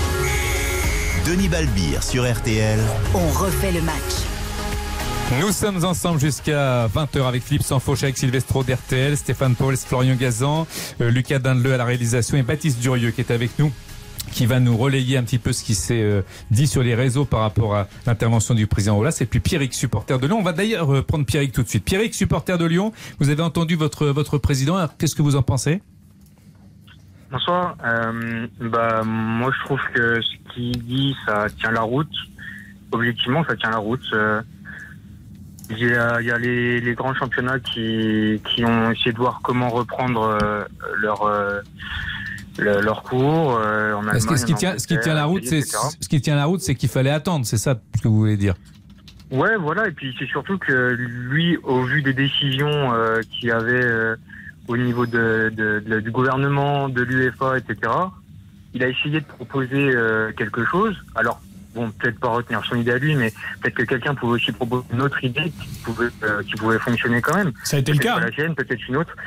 Denis Balbir sur R T L. On refait le match. Nous sommes ensemble jusqu'à vingt heures avec Philippe Sansfourche, avec Silvestro d'R T L, Stéphane Powell, Florian Gazan, euh, Lucas Dindeleu à la réalisation et Baptiste Durieux qui est avec nous, qui va nous relayer un petit peu ce qui s'est euh, dit sur les réseaux par rapport à l'intervention du président Aulas. Et puis Pierrick, supporter de Lyon. On va d'ailleurs euh, prendre Pierrick tout de suite. Pierrick, supporter de Lyon, vous avez entendu votre, votre président. Alors, qu'est-ce que vous en pensez ? Bonsoir. Euh, bah, moi, je trouve que ce qu'il dit, ça tient la route. Objectivement, ça tient la route. Euh, Il y a, il y a les, les grands championnats qui, qui ont essayé de voir comment reprendre euh, leur, euh, le, leur cours euh, en Allemagne. Ce qui, ce qui tient, ce qui tient la route, c'est ce qui tient la route, c'est qu'il fallait attendre. C'est ça ce que vous voulez dire? Ouais, voilà. Et puis c'est surtout que lui, au vu des décisions euh, qu'il y avait euh, au niveau de, de, de, du gouvernement, de l'UEFA, et cetera, il a essayé de proposer euh, quelque chose. Alors. Bon, peut-être pas retenir son idée à lui, mais peut-être que quelqu'un pouvait aussi proposer une autre idée qui pouvait, euh, qui pouvait fonctionner quand même. Ça a été le cas. Peut-être pas la sienne, peut-être une autre.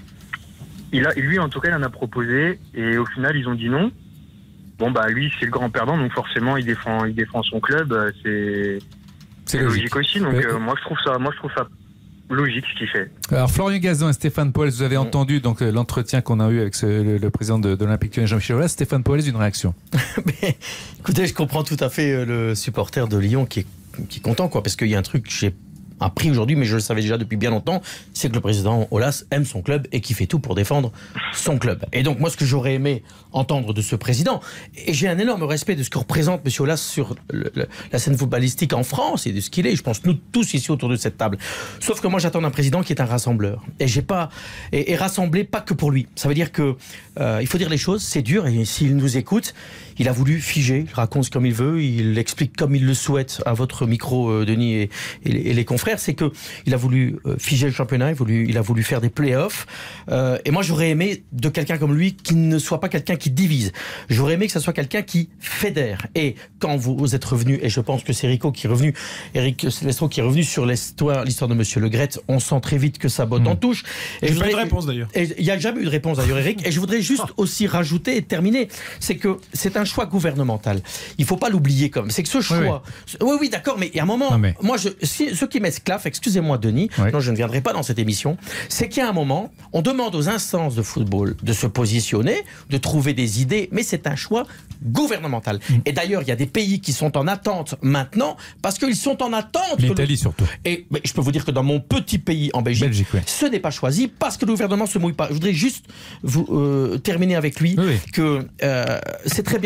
Il a, lui, en tout cas, il en a proposé, et au final, ils ont dit non. Bon, bah, lui, c'est le grand perdant, donc forcément, il défend, il défend son club. C'est, c'est logique. logique aussi. Donc, euh, moi, je trouve ça, moi, je trouve ça logique ce qu'il fait. Alors Florian Gazan et Stéphane Powell, vous avez entendu donc l'entretien qu'on a eu avec ce, le, le président de, de l'Olympique Lyonnais, Jean-Michel Aulas. Stéphane Powell, une réaction? Mais, écoutez, je comprends tout à fait le supporter de Lyon qui est, qui est content, quoi, parce qu'il y a un truc que j'ai appris aujourd'hui, mais je le savais déjà depuis bien longtemps, c'est que le président Aulas aime son club et qui fait tout pour défendre son club. Et donc moi, ce que j'aurais aimé entendre de ce président, et j'ai un énorme respect de ce que représente M. Aulas sur le, le, la scène footballistique en France et de ce qu'il est, je pense nous tous ici autour de cette table. Sauf que moi, j'attends un président qui est un rassembleur. Et j'ai pas et, et rassembler pas que pour lui. Ça veut dire que euh, il faut dire les choses, c'est dur, et s'il nous écoute, il a voulu figer, il raconte comme il veut, il explique comme il le souhaite à votre micro, euh, Denis et, et, les, et les confrères. C'est que il a voulu euh, figer le championnat, il a voulu, il a voulu faire des play-offs. Euh, et moi, j'aurais aimé de quelqu'un comme lui qui ne soit pas quelqu'un qui divise. J'aurais aimé que ce soit quelqu'un qui fédère. Et quand vous, vous êtes revenu, et je pense que c'est Rico qui est revenu, Eric Silvestro qui est revenu sur l'histoire, l'histoire de Monsieur Le Gret, on sent très vite que ça botte mmh. en touche. Et je voudrais pas eu de réponse d'ailleurs. Et il n'y a jamais eu de réponse d'ailleurs, Eric. Et je voudrais juste aussi rajouter et terminer, c'est que c'est un choix gouvernemental. Il faut pas l'oublier comme. C'est que ce choix. Oui, oui, oui d'accord, mais il y a un moment. Mais... Moi, je, si, ceux qui m'esclaffent, excusez-moi, Denis, oui. non, je ne viendrai pas dans cette émission. C'est qu'il y a un moment, on demande aux instances de football de se positionner, de trouver des idées, mais c'est un choix gouvernemental. Mmh. Et d'ailleurs, il y a des pays qui sont en attente maintenant parce qu'ils sont en attente. L'Italie le... surtout. Et mais je peux vous dire que dans mon petit pays, en Belgique, Belgique oui. ce n'est pas choisi parce que le gouvernement se mouille pas. Je voudrais juste vous euh, terminer avec lui oui. que euh, c'est très bien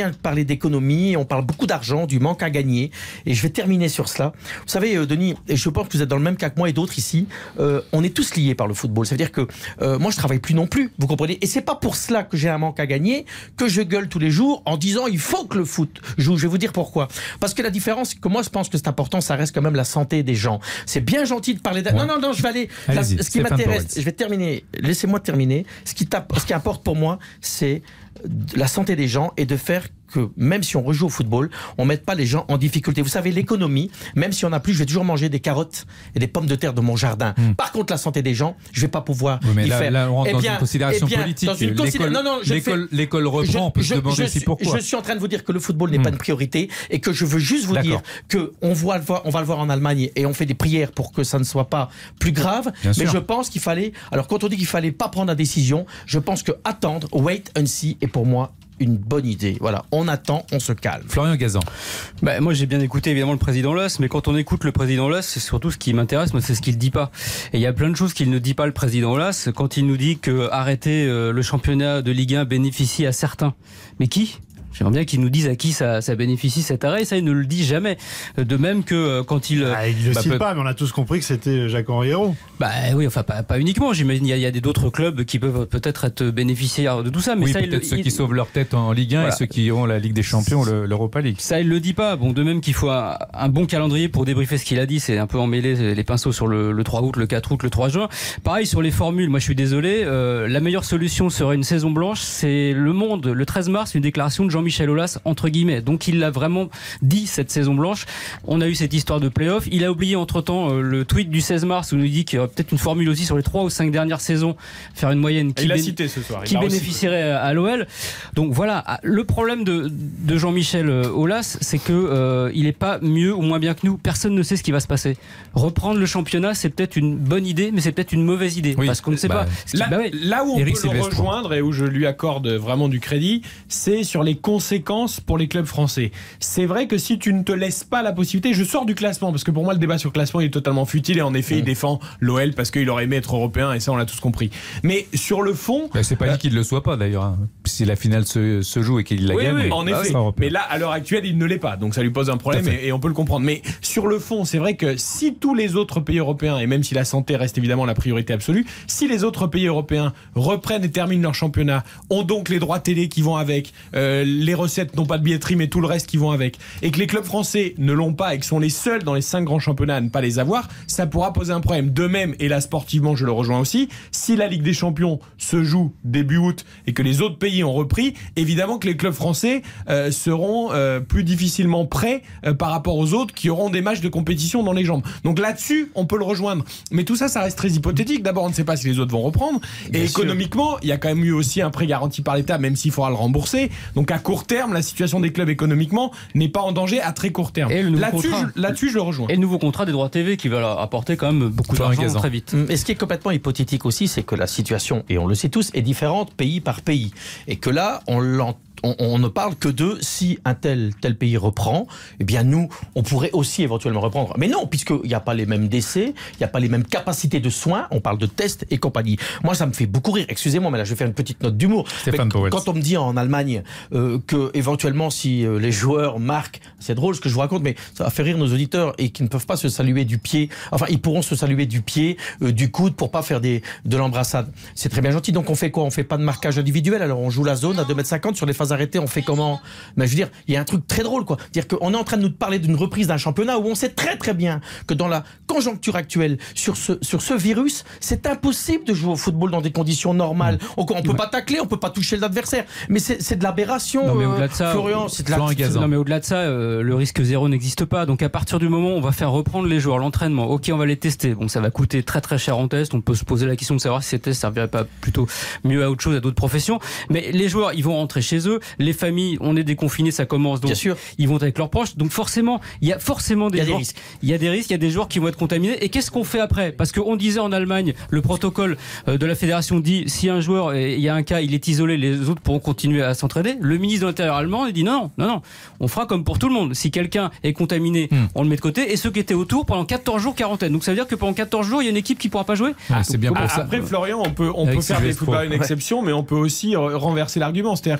vient parler d'économie, on parle beaucoup d'argent, du manque à gagner. Et je vais terminer sur cela. Vous savez, Denis, et je pense que vous êtes dans le même cas que moi et d'autres ici, euh, on est tous liés par le football. Ça veut dire que euh, moi, je travaille plus non plus, vous comprenez. Et c'est pas pour cela que j'ai un manque à gagner, que je gueule tous les jours en disant il faut que le foot joue. Je vais vous dire pourquoi. Parce que la différence, que moi je pense que c'est important, ça reste quand même la santé des gens. C'est bien gentil de parler. De... Ouais. Non, non, non, je vais aller. La, ce qui Stéphane m'intéresse, Powell. Je vais terminer. Laissez-moi terminer. Ce qui, ce qui importe pour moi, c'est la santé des gens et de faire que même si on rejoue au football, on ne mette pas les gens en difficulté. Vous savez, l'économie, même si on n'a plus, je vais toujours manger des carottes et des pommes de terre de mon jardin. Mmh. Par contre, la santé des gens, je ne vais pas pouvoir oui, mais y là, faire. Là, on rentre eh dans bien, une considération eh bien, politique. Dans une considération... Non, non, l'école, fais... l'école reprend, je, on peut je, se demander je, aussi pourquoi. Je suis en train de vous dire que le football n'est mmh. pas une priorité et que je veux juste vous D'accord. dire qu'on voit, on va le voir en Allemagne et on fait des prières pour que ça ne soit pas plus grave. Bien mais sûr. Je pense qu'il fallait... Alors, quand on dit qu'il ne fallait pas prendre la décision, je pense que attendre, wait and see, est pour moi une bonne idée. Voilà, on attend, on se calme. Florian Gazan. Bah, moi, j'ai bien écouté évidemment le président Loss, mais quand on écoute le président Loss, c'est surtout ce qui m'intéresse, moi, c'est ce qu'il dit pas. Et il y a plein de choses qu'il ne dit pas, le président Loss, quand il nous dit que arrêter euh, le championnat de Ligue un bénéficie à certains. Mais qui ? J'aimerais bien qu'il nous dise à qui ça, ça bénéficie cet arrêt, et ça il ne le dit jamais. De même que euh, quand il... Ah, il ne le bah, cite peut... pas, mais on a tous compris que c'était Jacques-Henri Hérault. Bah oui, enfin pas, pas uniquement, j'imagine. Il y a, il y a d'autres clubs qui peuvent peut-être être bénéficiaires de tout ça. Mais oui, ça, peut-être il, ceux il... qui sauvent leur tête en Ligue un voilà. Et ceux qui ont la Ligue des Champions, le, l'Europa League. Ça il le dit pas. Bon, de même qu'il faut un, un bon calendrier pour débriefer ce qu'il a dit, c'est un peu emmêler les pinceaux sur le, le trois août, le quatre août, le trois juin. Pareil sur les formules, moi je suis désolé, euh, la meilleure solution serait une saison blanche. C'est Le Monde, le treize mars, une déclaration de Jean-Michel Aulas, entre guillemets. Donc il l'a vraiment dit, cette saison blanche. On a eu cette histoire de play-off. Il a oublié entre-temps euh, le tweet du seize mars où il nous dit qu'il y aurait peut-être une formule aussi sur les trois ou cinq dernières saisons, faire une moyenne qui, il a cité ce soir. Il qui bénéficierait à l'O L. Donc voilà, le problème de, de Jean-Michel Aulas, c'est que euh, il n'est pas mieux ou moins bien que nous. Personne ne sait ce qui va se passer. Reprendre le championnat, c'est peut-être une bonne idée, mais c'est peut-être une mauvaise idée. Oui, parce qu'on ne sait bah, pas. Là, bah ouais. là où on Eric peut Sylvestre. le rejoindre et où je lui accorde vraiment du crédit, c'est sur les conséquences pour les clubs français. C'est vrai que si tu ne te laisses pas la possibilité, je sors du classement parce que pour moi le débat sur le classement il est totalement futile et en effet mmh. il défend l'O L parce qu'il aurait aimé être européen et ça on l'a tous compris. Mais sur le fond, bah, c'est pas euh, dit qu'il ne le soit pas d'ailleurs. Hein. Si la finale se, se joue et qu'il la oui, gagne, oui, en effet. Mais là à l'heure actuelle il ne l'est pas, donc ça lui pose un problème et, et on peut le comprendre. Mais sur le fond, c'est vrai que si tous les autres pays européens et même si la santé reste évidemment la priorité absolue, si les autres pays européens reprennent et terminent leur championnat, ont donc les droits télé qui vont avec, euh, les recettes non pas de billetterie mais tout le reste qui vont avec, et que les clubs français ne l'ont pas et que sont les seuls dans les cinq grands championnats à ne pas les avoir, ça pourra poser un problème. De même, et là sportivement je le rejoins aussi, si la Ligue des Champions se joue début août et que les autres pays ont repris, évidemment que les clubs français euh, seront euh, plus difficilement prêts euh, par rapport aux autres qui auront des matchs de compétition dans les jambes. Donc là-dessus, on peut le rejoindre. Mais tout ça, ça reste très hypothétique. D'abord, on ne sait pas si les autres vont reprendre. Bien et sûr. Économiquement, il y a quand même eu aussi un prêt garanti par l'État, même s'il faudra le rembourser. Donc à court terme, la situation des clubs économiquement n'est pas en danger à très court terme. Là-dessus, je, là-dessus, je le rejoins. Et le nouveau contrat des droits T V qui va leur apporter quand même beaucoup d'argent très vite. Et ce qui est complètement hypothétique aussi, c'est que la situation, et on le sait tous, est différente pays par pays. Et que là, on l'entend. On, on ne parle que de si un tel tel pays reprend, eh bien nous, on pourrait aussi éventuellement reprendre. Mais non, puisqu'il n'y a pas les mêmes décès, il n'y a pas les mêmes capacités de soins, on parle de tests et compagnie. Moi, ça me fait beaucoup rire. Excusez-moi, mais là, je vais faire une petite note d'humour. Stéphane Powell. Quand on me dit en Allemagne euh, que éventuellement, si euh, les joueurs marquent, c'est drôle ce que je vous raconte, mais ça va faire rire nos auditeurs et qui ne peuvent pas se saluer du pied. Enfin, ils pourront se saluer du pied, euh, du coude, pour pas faire des de l'embrassade. C'est très bien gentil. Donc on fait quoi? On fait pas de marquage individuel. Alors on joue la zone à deux mètres cinquante sur les phases arrêtées. On fait comment? Mais je veux dire, il y a un truc très drôle, quoi. Dire qu'on est en train de nous parler d'une reprise d'un championnat où on sait très très bien que dans la conjoncture actuelle, sur ce, sur ce virus, c'est impossible de jouer au football dans des conditions normales. On, on peut pas tacler, on peut pas toucher l'adversaire. Mais c'est, c'est de l'aberration, non, mais au-delà de ça, Florian. C'est de la... Non, mais au-delà de ça, euh, le risque zéro n'existe pas. Donc à partir du moment où on va faire reprendre les joueurs, l'entraînement, ok, on va les tester. Bon, ça va coûter très très cher en test. On peut se poser la question de savoir si ces tests serviraient pas plutôt mieux à autre chose, à d'autres professions. Mais les joueurs, ils vont rentrer chez eux. Les familles, on est déconfinés, ça commence. Donc, bien sûr. Ils vont avec leurs proches. Donc forcément, il y a forcément des, il y a joueurs, des risques. Il y a des risques, il y a des joueurs qui vont être contaminés. Et qu'est-ce qu'on fait après? Parce qu'on disait en Allemagne, le protocole de la fédération dit si un joueur, il y a un cas, il est isolé, les autres pourront continuer à s'entraider. Le ministre de l'Intérieur allemand, il dit non, non, non, on fera comme pour tout le monde. Si quelqu'un est contaminé, hmm. on le met de côté. Et ceux qui étaient autour pendant quatorze jours quarantaine. Donc ça veut dire que pendant quatorze jours, il y a une équipe qui pourra pas jouer. Ah, c'est bien pour ah, ça. Après, Florian, on peut, on peut faire des footballs une exception, mais on peut aussi renverser l'argument. C'est-à-dire que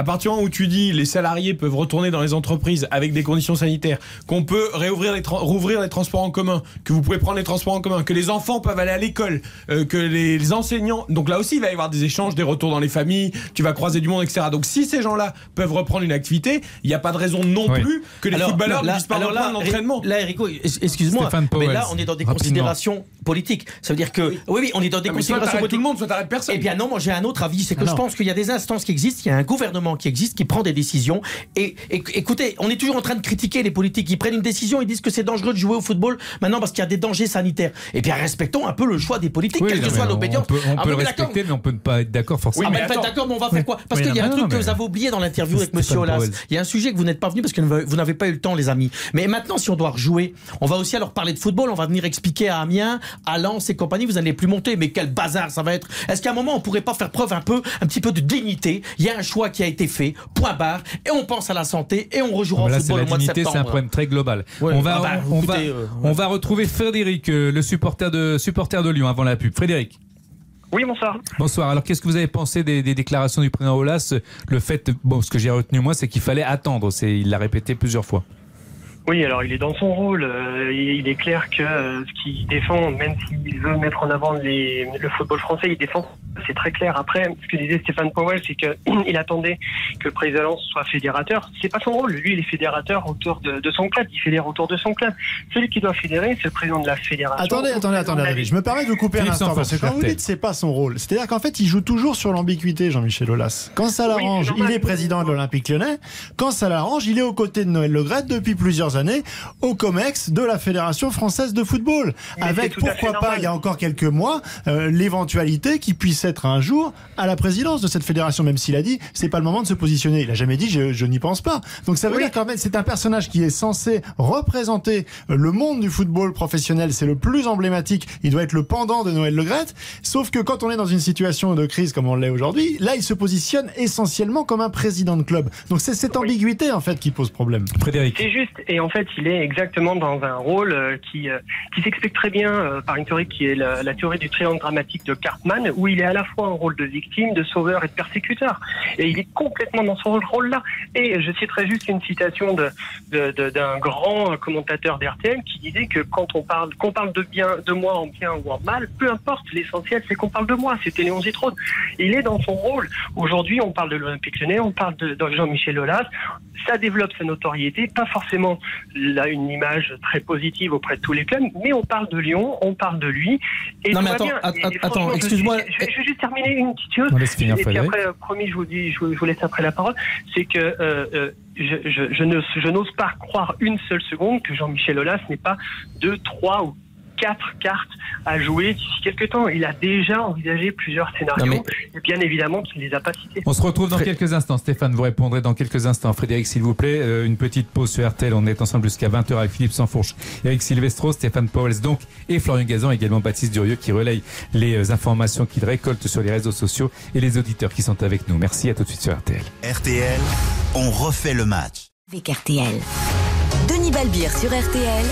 À partir du moment où tu dis les salariés peuvent retourner dans les entreprises avec des conditions sanitaires, qu'on peut réouvrir les tra- rouvrir les transports en commun, que vous pouvez prendre les transports en commun, que les enfants peuvent aller à l'école, euh, que les, les enseignants... Donc là aussi, il va y avoir des échanges, des retours dans les familles, tu vas croiser du monde, et cetera. Donc si ces gens-là peuvent reprendre une activité, il n'y a pas de raison non oui. plus que les alors, footballeurs là, ne puissent pas reprendre l'entraînement. Là, Enrico, excuse-moi, mais là, on est dans des Rapidement. considérations politiques. Ça veut dire que... Oui, oui, oui on est dans des non, considérations politiques. Tout le monde, soit t'arrêtes personne. Eh bien non, moi j'ai un autre avis, c'est que ah je pense qu'il y a des instances qui existent, il y a un gouvernement qui existe, qui prend des décisions. Et, et écoutez, on est toujours en train de critiquer les politiques. Ils prennent une décision, ils disent que c'est dangereux de jouer au football maintenant parce qu'il y a des dangers sanitaires. Eh bien, respectons un peu le choix des politiques, oui, quelle que soit l'obédience. On peut, on ah, peut le respecter, mais on peut ne pas être d'accord forcément. Oui, mais, mais pas d'accord, mais on va faire quoi? Parce oui, qu'il y a un truc que vous avez oublié dans l'interview avec Monsieur Aulas. Il y a un sujet que vous n'êtes pas venu parce que vous n'avez pas eu le temps, les amis. Mais maintenant, si on doit rejouer, on va aussi alors parler de football. On va venir expliquer à Amiens, à Lens et compagnie, vous n'allez plus monter. Mais quel bazar ça va être. Est-ce qu'à un moment, on pourrait pas faire preuve un peu, un petit peu de dignité? Il y a un choix qui a été fait, point barre, et on pense à la santé et on rejouera là, au football la au mois dignité, de septembre. C'est un problème très global. Ouais, on va, ah bah, on, on, écoutez, va euh, on va retrouver Frédéric, euh, le supporter de, supporter de Lyon avant la pub. Frédéric. Oui, bonsoir. Bonsoir. Alors, qu'est-ce que vous avez pensé des, des déclarations du président Aulas? Le fait, bon, ce que j'ai retenu moi, c'est qu'il fallait attendre. C'est, il l'a répété plusieurs fois. Oui, alors il est dans son rôle. Euh, il est clair que euh, ce qu'il défend, même s'il veut mettre en avant les, le football français, il défend. C'est très clair. Après, ce que disait Stéphane Powell, c'est que il attendait que le président soit fédérateur. C'est pas son rôle. Lui, il est fédérateur autour de, de son club. Il fédère autour de son club. Celui qui doit fédérer, c'est le président de la fédération. Attendez, attendez, attendez, attendez. Je me permets de vous couper Philippe un instant parce que quand vous dites c'est pas son rôle, c'est-à-dire qu'en fait, il joue toujours sur l'ambiguïté, Jean-Michel Aulas. Quand ça l'arrange, oui, il est président de l'Olympique Lyonnais. Quand ça l'arrange, il est aux côtés de Noël Le Graët depuis plusieurs années, au COMEX de la Fédération française de football. Mais avec pourquoi pas, il y a encore quelques mois, euh, l'éventualité qu'il puisse être un jour à la présidence de cette fédération, même s'il a dit c'est pas le moment de se positionner. Il a jamais dit je, je n'y pense pas. Donc ça veut oui. dire quand même c'est un personnage qui est censé représenter le monde du football professionnel. C'est le plus emblématique. Il doit être le pendant de Noël Le Graët. Sauf que quand on est dans une situation de crise comme on l'est aujourd'hui, là il se positionne essentiellement comme un président de club. Donc c'est cette ambiguïté en fait qui pose problème. Frédéric. C'est juste. Et en fait il est exactement dans un rôle euh, qui euh, qui s'explique très bien euh, par une théorie qui est la, la théorie du triangle dramatique de Cartman, où il est à la fois en rôle de victime, de sauveur et de persécuteur. Et il est complètement dans son rôle-là. Et je citerai juste une citation de, de, de, d'un grand commentateur d'R T L qui disait que quand on parle, qu'on parle de bien, de moi en bien ou en mal, peu importe, l'essentiel c'est qu'on parle de moi. C'était Léon Zitrone. Il est dans son rôle. Aujourd'hui, on parle de l'Olympique Lyonnais, on parle de, de Jean-Michel Aulas. Ça développe sa notoriété, pas forcément là une image très positive auprès de tous les clubs, mais on parle de Lyon, on parle de lui. Et non mais attends, bien. Et, attends, excuse-moi. Je, je, je vais juste terminer une petite chose. Finir, et puis après, euh, promis, je vous dis, je vous, je vous laisse après la parole. C'est que euh, euh, je, je, je, ne, je n'ose pas croire une seule seconde que Jean-Michel Aulas n'ait pas deux, trois ou quatre cartes à jouer d'ici quelques temps. Il a déjà envisagé plusieurs scénarios mais... et bien évidemment qu'il ne les a pas cités. On se retrouve dans Fré... quelques instants. Stéphane, vous répondrez dans quelques instants. Frédéric, s'il vous plaît, euh, une petite pause sur R T L. On est ensemble jusqu'à vingt heures avec Philippe Sansfourche, Eric Silvestro, Stéphane Powell donc et Florian Gazan, également Baptiste Durieux qui relaye les euh, informations qu'il récolte sur les réseaux sociaux et les auditeurs qui sont avec nous. Merci, à tout de suite sur R T L. R T L, on refait le match. Avec R T L. Denis Balbir sur R T L.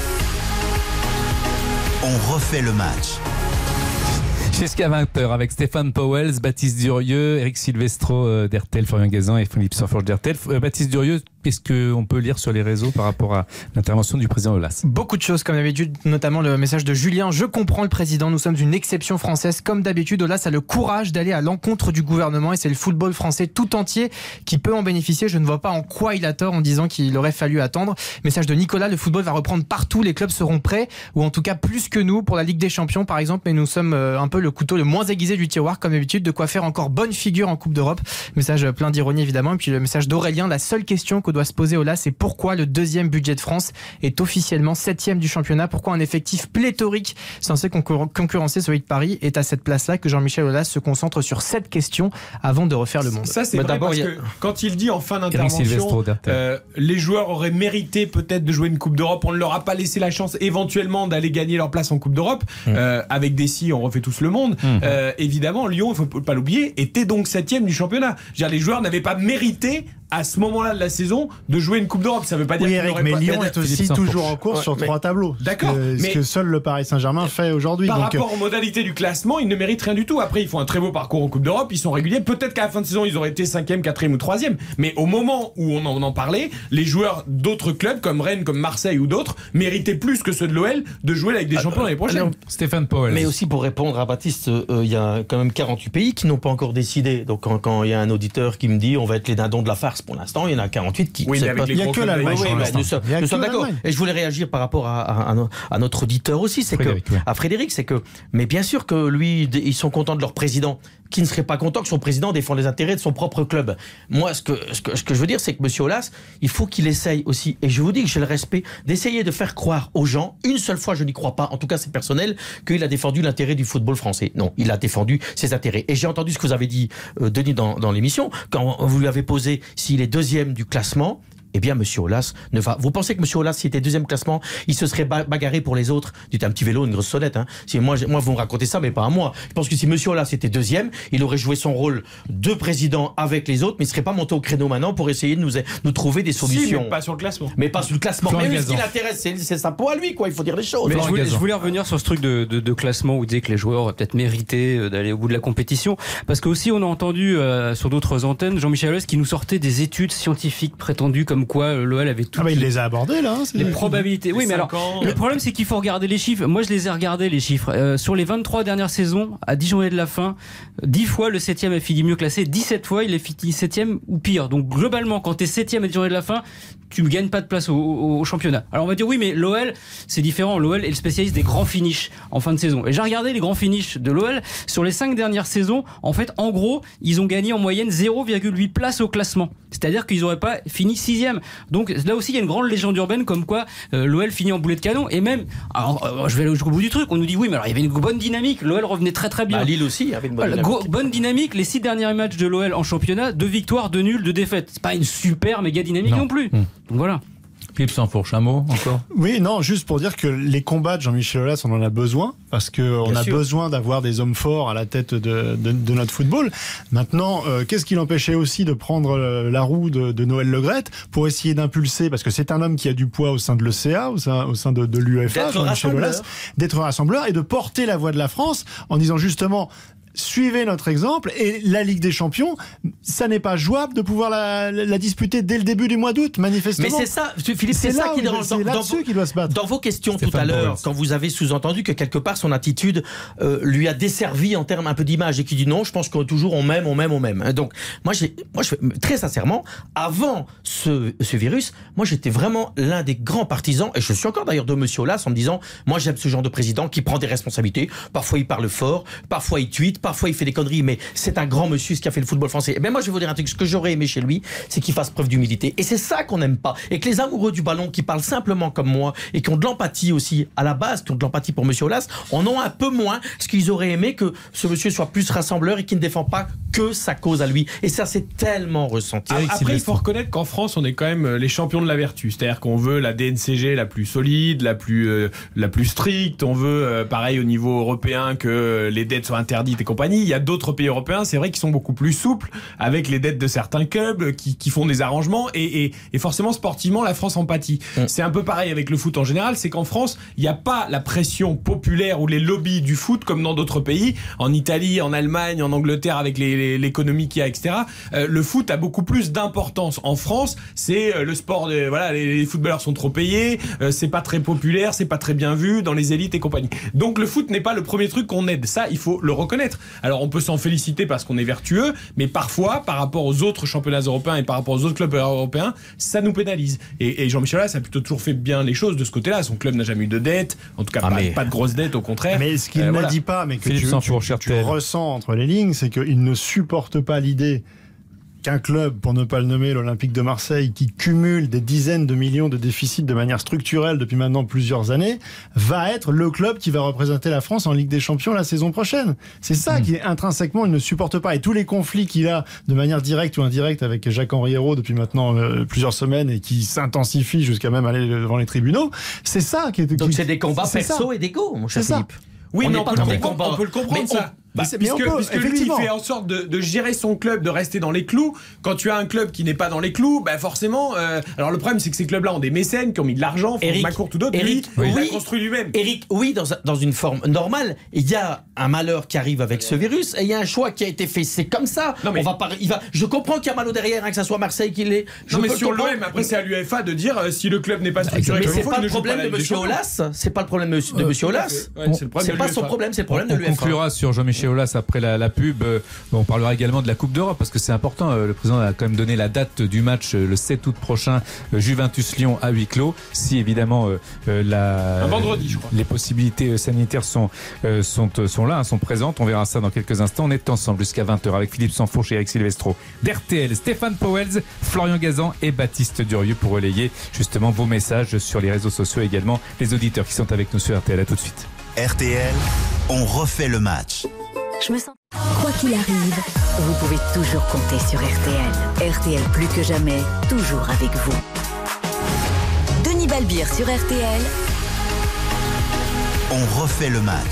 On refait le match. Jusqu'à vingt heures avec Stéphane Powell, Baptiste Durieux, Eric Silvestro euh, d'R T L, Florian Gazan et Philippe Sansfourche d'R T L. Euh, Baptiste Durieux, qu'est-ce qu'on peut lire sur les réseaux par rapport à l'intervention du président Aulas? Beaucoup de choses comme d'habitude, notamment le message de Julien. Je comprends le président, nous sommes une exception française. Comme d'habitude, Aulas a le courage d'aller à l'encontre du gouvernement et c'est le football français tout entier qui peut en bénéficier. Je ne vois pas en quoi il a tort en disant qu'il aurait fallu attendre. Message de Nicolas, le football va reprendre partout, les clubs seront prêts, ou en tout cas plus que nous pour la Ligue des Champions par exemple, mais nous sommes un peu le couteau le moins aiguisé du tiroir comme d'habitude, de quoi faire encore bonne figure en Coupe d'Europe. Message plein d'ironie évidemment. Et puis le message d'Aurélien, la seule question que doit se poser Aulas, c'est pourquoi le deuxième budget de France est officiellement septième du championnat, pourquoi un effectif pléthorique censé concurrencer celui de Paris est à cette place-là, que Jean-Michel Aulas se concentre sur cette question avant de refaire le monde. Ça c'est vrai d'abord, parce a... que quand il dit en fin d'intervention euh, les joueurs auraient mérité peut-être de jouer une Coupe d'Europe, on ne leur a pas laissé la chance éventuellement d'aller gagner leur place en Coupe d'Europe. Mmh. euh, avec Dessy on refait tous le monde. Mmh. Euh, évidemment Lyon, il ne faut pas l'oublier, était donc septième du championnat. Je veux dire, les joueurs n'avaient pas mérité à ce moment-là de la saison de jouer une Coupe d'Europe. Ça veut pas dire oui, qu'il Eric, n'aurait mais pas... Lyon est aussi toujours en course ouais, sur mais... trois tableaux. D'accord. Ce que, mais... ce que seul le Paris Saint-Germain fait aujourd'hui. Par donc... rapport aux modalités du classement, ils ne méritent rien du tout. Après, ils font un très beau parcours en Coupe d'Europe, ils sont réguliers. Peut-être qu'à la fin de saison, ils auraient été cinquième, quatrième ou troisième. Mais au moment où on en, on en parlait, les joueurs d'autres clubs, comme Rennes, comme Marseille ou d'autres, méritaient plus que ceux de l'O L de jouer avec des ah, champions l'année prochaine. Alors, Stéphane Powell. Mais aussi pour répondre à Baptiste, il euh, y a quand même quarante-huit pays qui n'ont pas encore décidé. Donc quand il y a un auditeur qui me dit on va être les dindons de la farce pour l'instant, il y en a quarante-huit qui... Oui, mais avec il n'y a que l'Allemagne. Oui, oui, nous sommes, nous sommes d'accord. Et je voulais réagir par rapport à, à, à, à notre auditeur aussi, c'est Frédéric, que, ouais. à Frédéric, c'est que, mais bien sûr que lui, ils sont contents de leur président, qui ne serait pas content que son président défende les intérêts de son propre club. Moi, ce que, ce que, ce que je veux dire, c'est que M. Aulas, il faut qu'il essaye aussi, et je vous dis que j'ai le respect, d'essayer de faire croire aux gens, une seule fois, je n'y crois pas, en tout cas c'est personnel, qu'il a défendu l'intérêt du football français. Non, il a défendu ses intérêts. Et j'ai entendu ce que vous avez dit, euh, Denis, dans, dans l'émission, quand vous lui avez posé s'il est deuxième du classement. Eh bien, Monsieur Aulas ne va. Vous pensez que Monsieur Aulas, s'il était deuxième classement, il se serait bagarré pour les autres? Dites un petit vélo, une grosse sonnette. Hein. Si moi, moi, vous me racontez ça, mais pas à moi. Je pense que si Monsieur Aulas était deuxième, il aurait joué son rôle de président avec les autres, mais il ne serait pas monté au créneau maintenant pour essayer de nous, nous trouver des solutions. Si, mais pas sur le classement. Mais pas sur le classement. Florent mais Gazan. Ce qui l'intéresse, c'est, c'est sa peau à lui, quoi. Il faut dire les choses. Mais je voulais, je voulais revenir sur ce truc de, de, de classement où il disait que les joueurs auraient peut-être mérité d'aller au bout de la compétition, parce qu'aussi on a entendu euh, sur d'autres antennes Jean-Michel Aulas qui nous sortait des études scientifiques prétendues comme quoi l'O L avait Ah bah il les a abordés là. Hein, les probabilités. Oui, mais alors ans, le problème c'est qu'il faut regarder les chiffres. Moi je les ai regardés les chiffres. Euh, sur les vingt-trois dernières saisons, à dix journées de la fin, dix fois le septième a fini mieux classé, dix-sept fois il est fini septième ou pire. Donc globalement, quand t'es septième à dix journées de la fin, tu ne gagnes pas de place au, au, au championnat. Alors on va dire oui, mais l'O L c'est différent. L'O L est le spécialiste des grands finishes en fin de saison. Et j'ai regardé les grands finishes de l'O L sur les cinq dernières saisons. En fait, en gros, ils ont gagné en moyenne zéro virgule huit places au classement. C'est-à-dire qu'ils n'auraient pas fini sixième. Donc là aussi, il y a une grande légende urbaine comme quoi euh, l'O L finit en boulet de canon. Et même, alors, euh, je vais aller jusqu'au bout du truc, on nous dit oui, mais alors il y avait une bonne dynamique. L'O L revenait très très bien. Bah, Lille aussi avait une bonne voilà, dynamique. Go, bonne dynamique. Les six derniers matchs de l'O L en championnat, deux victoires, deux nuls, deux défaites. C'est pas une super méga dynamique non, non plus. Mmh. Donc voilà. Philippe Sansfourche, un mot encore? Oui, non, juste pour dire que les combats de Jean-Michel Aulas, on en a besoin, parce qu'on a sûr. besoin d'avoir des hommes forts à la tête de, de, de notre football. Maintenant, euh, qu'est-ce qui l'empêchait aussi de prendre la roue de, de Noël Le Graët pour essayer d'impulser, parce que c'est un homme qui a du poids au sein de l'E C A, au sein, au sein de, de l'U E F A, Jean-Michel Aulas, d'être rassembleur et de porter la voix de la France en disant justement... Suivez notre exemple, et la Ligue des Champions, ça n'est pas jouable de pouvoir la, la disputer dès le début du mois d'août, manifestement. Mais c'est ça, Philippe, c'est, c'est ça qui dérange. C'est là-dessus qu'il doit se battre. Dans vos questions Stéphane tout à l'heure, Powell. quand vous avez sous-entendu que quelque part son attitude euh, lui a desservi en termes un peu d'image, et qui dit non, je pense que toujours on m'aime, on m'aime, on m'aime. Donc, moi, j'ai, moi je, très sincèrement, avant ce, ce virus, moi j'étais vraiment l'un des grands partisans, et je suis encore d'ailleurs de Monsieur Aulas en me disant, moi j'aime ce genre de président qui prend des responsabilités. Parfois il parle fort, parfois il tweet, parfois il fait des conneries. Mais c'est un grand monsieur, ce qui a fait le football français. Et bien moi je vais vous dire un truc, ce que j'aurais aimé chez lui, c'est qu'il fasse preuve d'humilité. Et c'est ça qu'on n'aime pas. Et que les amoureux du ballon qui parlent simplement comme moi et qui ont de l'empathie aussi à la base, qui ont de l'empathie pour Monsieur Aulas, en ont un peu moins, parce qu'ils auraient aimé que ce monsieur soit plus rassembleur et qu'il ne défend pas que sa cause à lui. Et ça c'est tellement ressenti. Après il faut reconnaître qu'en France on est quand même les champions de la vertu. C'est-à-dire qu'on veut la D N C G la plus solide, la plus, euh, la plus stricte. On veut euh, pareil au niveau européen que les dettes soient interdites et compagnie. Il y a d'autres pays européens, c'est vrai qu'ils sont beaucoup plus souples avec les dettes de certains clubs qui, qui font des arrangements et, et, et forcément sportivement la France en pâtit. Mmh. C'est un peu pareil avec le foot en général, c'est qu'en France il n'y a pas la pression populaire ou les lobbies du foot comme dans d'autres pays, en Italie, en Allemagne, en Angleterre avec les, les, l'économie qu'il y a, et cetera. Euh, le foot a beaucoup plus d'importance. En France, c'est euh, le sport, de, voilà, les, les footballeurs sont trop payés, euh, c'est pas très populaire, c'est pas très bien vu dans les élites et compagnie. Donc le foot n'est pas le premier truc qu'on aide, ça il faut le reconnaître. Alors on peut s'en féliciter parce qu'on est vertueux, mais parfois, par rapport aux autres championnats européens et par rapport aux autres clubs européens, ça nous pénalise. Et, et Jean-Michel Aulas a plutôt toujours fait bien les choses de ce côté-là. Son club n'a jamais eu de dette, en tout cas ah pas, mais... pas de grosses dettes, au contraire. Mais ce qu'il euh, ne voilà. dit pas, mais que tu, tu, tu ressens entre les lignes, c'est qu'il ne supporte pas l'idée qu'un club, pour ne pas le nommer, l'Olympique de Marseille, qui cumule des dizaines de millions de déficits de manière structurelle depuis maintenant plusieurs années, va être le club qui va représenter la France en Ligue des Champions la saison prochaine. C'est ça mmh. qui, intrinsèquement, il ne supporte pas. Et tous les conflits qu'il a, de manière directe ou indirecte, avec Jacques-Henri Hérault depuis maintenant euh, plusieurs semaines et qui s'intensifient jusqu'à même aller devant les tribunaux, c'est ça qui est... Donc qui, c'est des combats c'est perso ça. et d'ego, mon cher c'est Philippe. Oui, on mais n'est on pas peut, dans le des comprendre, combats. on peut le comprendre, mais ça. On... Bah, puisque, peut, puisque lui, il fait en sorte de, de gérer son club, de rester dans les clous. Quand tu as un club qui n'est pas dans les clous, bah forcément. Euh, alors le problème, c'est que ces clubs-là ont des mécènes qui ont mis de l'argent, Franck McCourt ou d'autres. Eric, lui, oui. il l'a construit lui-même. Eric, oui, dans, dans une forme normale, il y a un malheur qui arrive avec ce virus et il y a un choix qui a été fait. C'est comme ça. Non, mais... On va pas, il va, je comprends qu'il y a mal au derrière, hein, que ça soit Marseille qui l'est. Je non, mais sur l'O M, après, c'est à l'U E F A de dire euh, si le club n'est pas structuré. Mais c'est pas, pas le problème de M. Aulas. C'est pas le problème de M. Aulas. C'est pas son problème, c'est le problème de l'U E F A. On conclura sur Jean-Michel Aulas après la, la pub. On parlera également de la Coupe d'Europe parce que c'est important. Le président a quand même donné la date du match le sept août prochain, Juventus-Lyon à huis clos. Si évidemment la, un vendredi, je crois. les possibilités sanitaires sont, sont, sont là, sont présentes. On verra ça dans quelques instants. On est ensemble jusqu'à vingt heures avec Philippe Sansfourche et Eric Silvestro d'R T L, Stéphane Powells, Florian Gazan et Baptiste Durieux pour relayer justement vos messages sur les réseaux sociaux, également les auditeurs qui sont avec nous sur R T L. À tout de suite. R T L, on refait le match. Je me sens... Quoi qu'il arrive, vous pouvez toujours compter sur R T L. R T L plus que jamais, toujours avec vous. Denis Balbir sur R T L. On refait le match.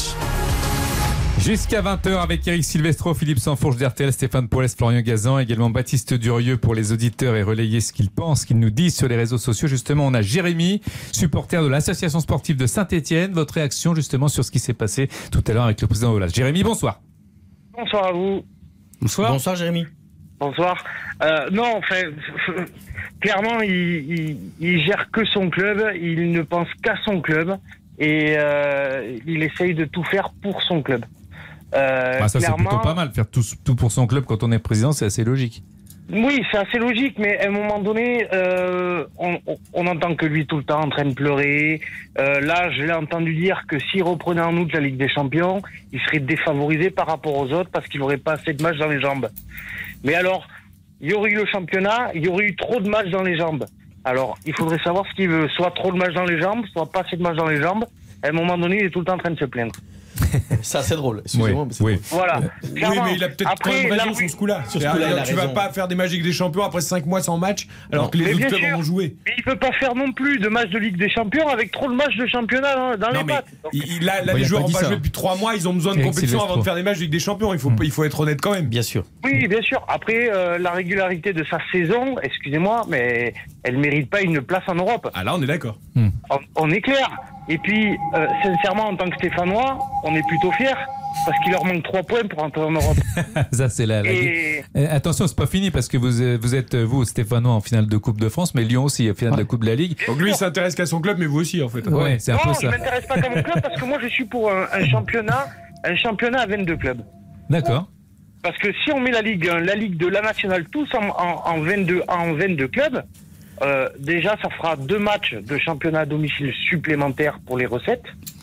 Jusqu'à vingt heures avec Eric Silvestro, Philippe Sansfourche d'R T L, Stéphane Powells, Florian Gazan, également Baptiste Durieux pour les auditeurs et relayer ce qu'ils pensent, ce qu'ils nous disent sur les réseaux sociaux. Justement, on a Jérémy, supporter de l'association sportive de Saint-Etienne. Votre réaction justement sur ce qui s'est passé tout à l'heure avec le président Aulas. Jérémy, bonsoir. Bonsoir à vous. Bonsoir. Bonsoir Jérémy. Bonsoir. Euh, non, enfin, clairement, il, il, il gère que son club, il ne pense qu'à son club et euh, il essaye de tout faire pour son club. Euh, bah ça c'est plutôt pas mal, faire tout, tout pour son club quand on est président, c'est assez logique. Oui, c'est assez logique, mais à un moment donné, euh, on, on entend que lui tout le temps en train de pleurer. Euh, là, je l'ai entendu dire que s'il reprenait en août la Ligue des Champions, il serait défavorisé par rapport aux autres parce qu'il n'aurait pas assez de matchs dans les jambes. Mais alors, il y aurait eu le championnat, il y aurait eu trop de matchs dans les jambes. Alors, il faudrait savoir ce qu'il veut, soit trop de matchs dans les jambes, soit pas assez de matchs dans les jambes. À un moment donné, il est tout le temps en train de se plaindre. C'est assez drôle. Excusez-moi, oui, mais c'est oui. drôle. Voilà. Oui, mais il a peut-être pas une raison sur ce coup-là. Sur ce coup-là, tu vas pas faire des matchs avec des champions après cinq mois sans match, alors non. que les mais autres clubs en ont joué. Mais il peut pas faire non plus de matchs de Ligue des Champions avec trop de matchs de championnat dans, dans non, les mais pattes. Il, là, là les joueurs ont pas joué depuis trois mois, ils ont besoin de Eric compétition Silvestro. Avant de faire des matchs de Ligue des Champions. Il faut, mmh. il faut être honnête quand même. Bien sûr. Oui, bien sûr. Après, euh, la régularité de sa saison, excusez-moi, mais elle mérite pas une place en Europe. Ah là, on est d'accord. Mmh. On, on est clair. Et puis, euh, sincèrement, en tant que Stéphanois, on est plutôt fiers. Parce qu'il leur manque trois points pour entrer en Europe. Ça, c'est la, la... Et... Attention, c'est pas fini parce que vous, vous êtes, vous, Stéphanois, en finale de Coupe de France, mais Lyon aussi, en finale ouais. de Coupe de la Ligue. Donc lui, il s'intéresse qu'à son club, mais vous aussi, en fait. Ouais, ouais c'est un non, peu ça. Non, je m'intéresse pas qu'à mon club parce que moi, je suis pour un, un championnat, un championnat à vingt-deux clubs. D'accord. Parce que si on met la Ligue un, la Ligue deux, la nationale, tous en, en, en, vingt-deux, en vingt-deux clubs, euh, déjà, ça fera deux matchs de championnat à domicile supplémentaires pour les recettes.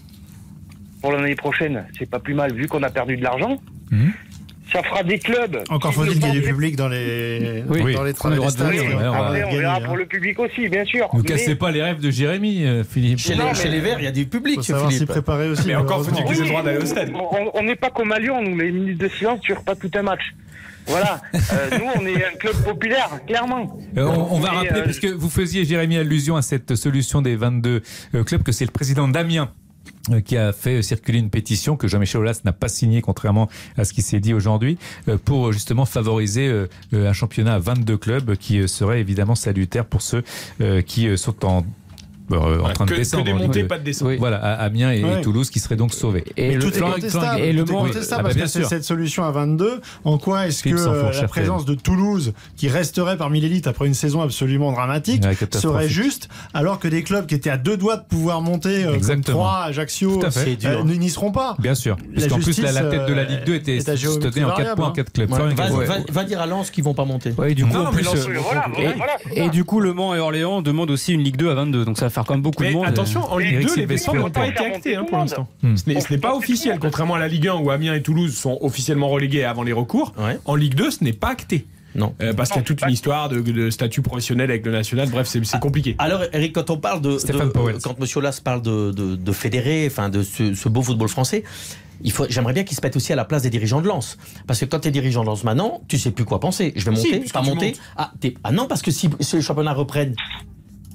Pour l'année prochaine, c'est pas plus mal vu qu'on a perdu de l'argent. Mmh. Ça fera des clubs. Encore faut-il qu'il y ait du public dans les oui. dans les trois oui. stades. Oui. Ouais, Après, on verra pour le public aussi, bien sûr. Ne mais... cassez pas les rêves de Jérémy, euh, Philippe. Chez, non, les, mais... chez les Verts, il y a du public. Faut savoir s'y préparer aussi. Mais encore faut-il qu'ils aient le droit d'aller au stade. On n'est pas comme à Lyon, nous les minutes de silence durent pas tout un match. Voilà, euh, nous on est un club populaire, clairement. Euh, on, on va et rappeler, euh... parce que vous faisiez, Jérémy, allusion à cette solution des vingt-deux euh, clubs, que c'est le président d'Amiens qui a fait circuler une pétition que Jean-Michel Aulas n'a pas signée, contrairement à ce qui s'est dit aujourd'hui, pour justement favoriser un championnat à vingt-deux clubs qui serait évidemment salutaire pour ceux qui sont en Euh, en train que, de descendre. Que des montées, pas de descente. Oui. Voilà, à Amiens et, ouais. et Toulouse qui seraient donc sauvés. Et, et le, tout est contestable. Et le monde, ah bah parce que c'est cette solution à vingt-deux. En quoi est-ce que euh, la présence de Toulouse, qui resterait parmi l'élite après une saison absolument dramatique, ouais, serait juste, alors que des clubs qui étaient à deux doigts de pouvoir monter, euh, comme Troyes, Ajaccio, euh, n'y seront pas. Bien sûr. Parce qu'en plus, la, la tête de la Ligue deux était tenue en quatre points, en quatre clubs. Ouais. Va, va, va dire à Lens qu'ils vont pas monter. Ouais, du coup, non, en plus, euh, voilà, et, voilà, et, et du coup, Le Mans et Orléans demandent aussi une Ligue deux à vingt-deux. Donc ça va faire quand même beaucoup de monde. Attention, en Ligue deux, les descentes n'ont pas été actées hein, pour l'instant. Hmm. Ce n'est pas officiel, contrairement à la Ligue un où Amiens et Toulouse sont officiellement relégués avant les recours. Ouais. En Ligue deux, ce n'est pas acté. Non. Euh, parce qu'il y a toute une histoire de, de statut professionnel avec le national. Bref, c'est compliqué. Alors, Eric, quand on parle de, de quand M. Aulas parle de, de, de fédérer, enfin de ce, ce beau football français, il faut, j'aimerais bien qu'il se mette aussi à la place des dirigeants de Lens. Parce que quand tu es dirigeant de Lens maintenant, tu sais plus quoi penser. Je vais monter, si, pas monter. Ah, ah non, parce que si, si les championnats reprennent.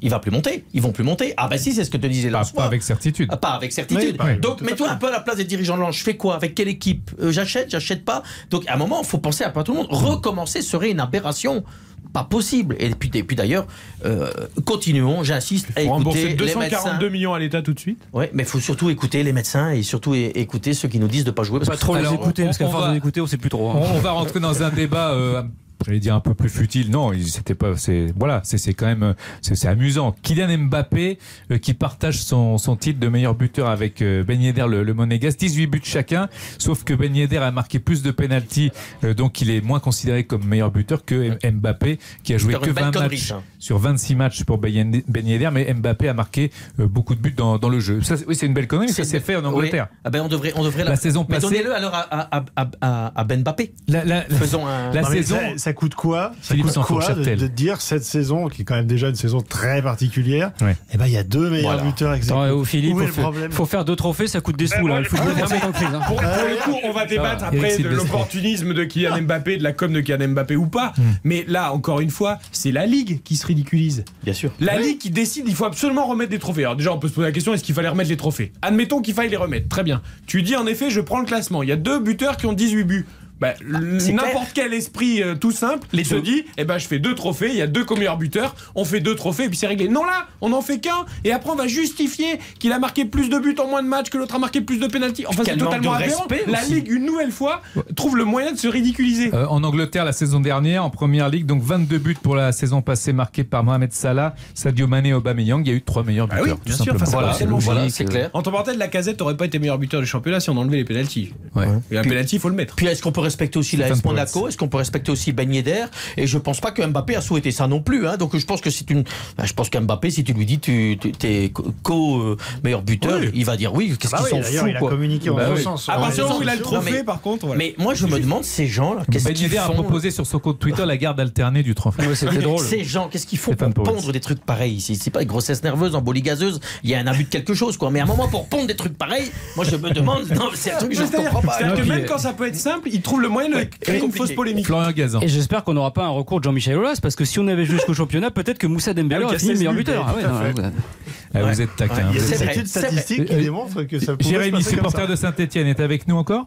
il va plus monter. Ils vont plus monter. Ah bah si, c'est ce que te disait Pas, pas avec certitude. Ah, pas avec certitude. Oui, Donc mets-toi un peu à la place des dirigeants de l'Ange. Je fais quoi? Avec quelle équipe? euh, J'achète, j'achète pas. Donc à un moment, il faut penser à pas tout le monde. Recommencer serait une aberration. Pas possible. Et puis, et puis d'ailleurs, euh, continuons, j'insiste, à écouter deux cent quarante-deux les médecins. millions à l'État tout de suite. Oui, mais il faut surtout écouter les médecins et surtout é- écouter ceux qui nous disent de ne pas jouer. Parce Pas que trop les Alors, écouter, on- parce qu'à on force va- de les écouter, on sait plus trop. hein. On, on va rentrer dans un débat. Euh, J'allais dire un peu plus futile. Non, il- c'était pas. C'est voilà, c'est c'est quand même euh, c'est c'est amusant. Kylian Mbappé euh, qui partage son, son titre de meilleur buteur avec euh, Ben Yedder le, le Monégasque, dix-huit buts chacun. Sauf que Ben Yedder a marqué plus de pénaltys, euh, donc il est moins considéré comme meilleur buteur que M- Mbappé qui a joué Faire que une belle vingt connerie, matchs ça. sur vingt-six matchs pour Ben Yedder, Ben Yedder, mais Mbappé a marqué euh, beaucoup de buts dans, dans le jeu. Ça, c'est- oui, c'est une belle connerie. mais Ça s'est fait en Angleterre. Oui. Ah ben on devrait, on devrait La saison mais passée- donnez-le alors à, à, à, à, à Ben Mbappé. La, la- Faisons un. la Non, mais saison. ça, ça coûte quoi Ça Philippe coûte quoi Sanfourche-Châtel. de, de dire cette saison, qui est quand même déjà une saison très particulière, Ouais. eh ben il y a deux meilleurs Voilà. buteurs Attends, exécutifs. oh, Philippe, Où est faut, le faire- problème faut faire deux trophées, ça coûte des sous. moi, Là. Il faut je- que je moi, le remette en crise. hein. Pour, pour le coup, on va débattre va. après Eric de Silvestro. l'opportunisme de Kylian Mbappé, de la com de Kylian Mbappé ou pas. Hmm. Mais là, encore une fois, c'est la Ligue qui se ridiculise. Bien sûr. La Ligue qui décide, il faut absolument remettre des trophées. Alors déjà, on peut se poser la question, est-ce qu'il fallait remettre les trophées? Admettons qu'il faille les remettre. Très bien. Tu dis en effet, je prends le classement. Il y a deux buteurs qui ont dix-huit buts. Bah, c'est n'importe quel esprit euh, tout simple Les se deux. dit, eh ben je fais deux trophées, il y a deux co-meilleurs buteurs, on fait deux trophées et puis c'est réglé. Non là, on en fait qu'un et après on va justifier qu'il a marqué plus de buts en moins de matchs que l'autre a marqué plus de pénaltys. Enfin c'est Quel manque totalement de aberrant. respect La aussi. Ligue une nouvelle fois trouve le moyen de se ridiculiser. Euh, en Angleterre, la saison dernière, en première ligue, donc vingt-deux buts pour la saison passée marqués par Mohamed Salah, Sadio Mané et Aubameyang. Il y a eu trois meilleurs Ah buteurs. oui, bien tout sûr, simplement. face à Voilà, Barcelone, voilà, logique, c'est euh, clair. En temps mortel, Lacazette n'aurait pas été meilleur buteur du championnat si on enlevait les pénaltys. Ouais. Et un Puis- pénalty, il faut le mettre. Puis est-ce qu'on peut respecter aussi la Stéphane S Monaco? Powell. Est-ce qu'on peut respecter aussi Ben Yedder? Et je pense pas que Mbappé a souhaité ça non plus. Hein. Donc je pense que c'est une. Ben, je pense qu'Mbappé, si tu lui dis tu tu- t'es co-meilleur buteur, Oui. il va dire oui. Qu'est-ce Ah bah qu'ils oui, sont d'ailleurs, fous il a quoi. communiqué en Bah ce oui. sens. À Ouais, partir du moment où il a le Non, trophée, mais- par contre, voilà. Mais moi je me demande ces gens-là, qu'est-ce Ben qu'ils Yedder a font? proposé sur son compte Twitter la garde alternée du trophée. Ouais, c'était drôle. Ces gens, qu'est-ce qu'ils font Stéphane pour Powell. pondre des trucs pareils? C'est c'est pas une grossesse nerveuse, embolie gazeuse. Il y a un abus de quelque chose, quoi. Mais à un moment, pour pondre des trucs pareils, moi je me demande. Non, mais c'est un truc que je ne C'est-à-dire comprends pas. c'est-à-dire que puis, même euh, quand ça peut être simple, il trouve le moyen de Ouais, créer une compliqué. fausse polémique. Florian Gazan. Et j'espère qu'on n'aura pas un recours de Jean-Michel Aulas, parce que si on avait jusqu'au championnat, peut-être que Moussa Dembélé Ah, aurait fini seize meilleur buts, buteur. tout Ah ouais, à non, fait. ouais. Ah, Ouais. vous êtes taquin. Ouais, vous Il y a êtes C'est des vrai, études c'est vrai. statistiques qui Euh, démontrent que ça pourrait Jérémy, se passer comme supporter ça. de Saint-Etienne, est avec nous encore?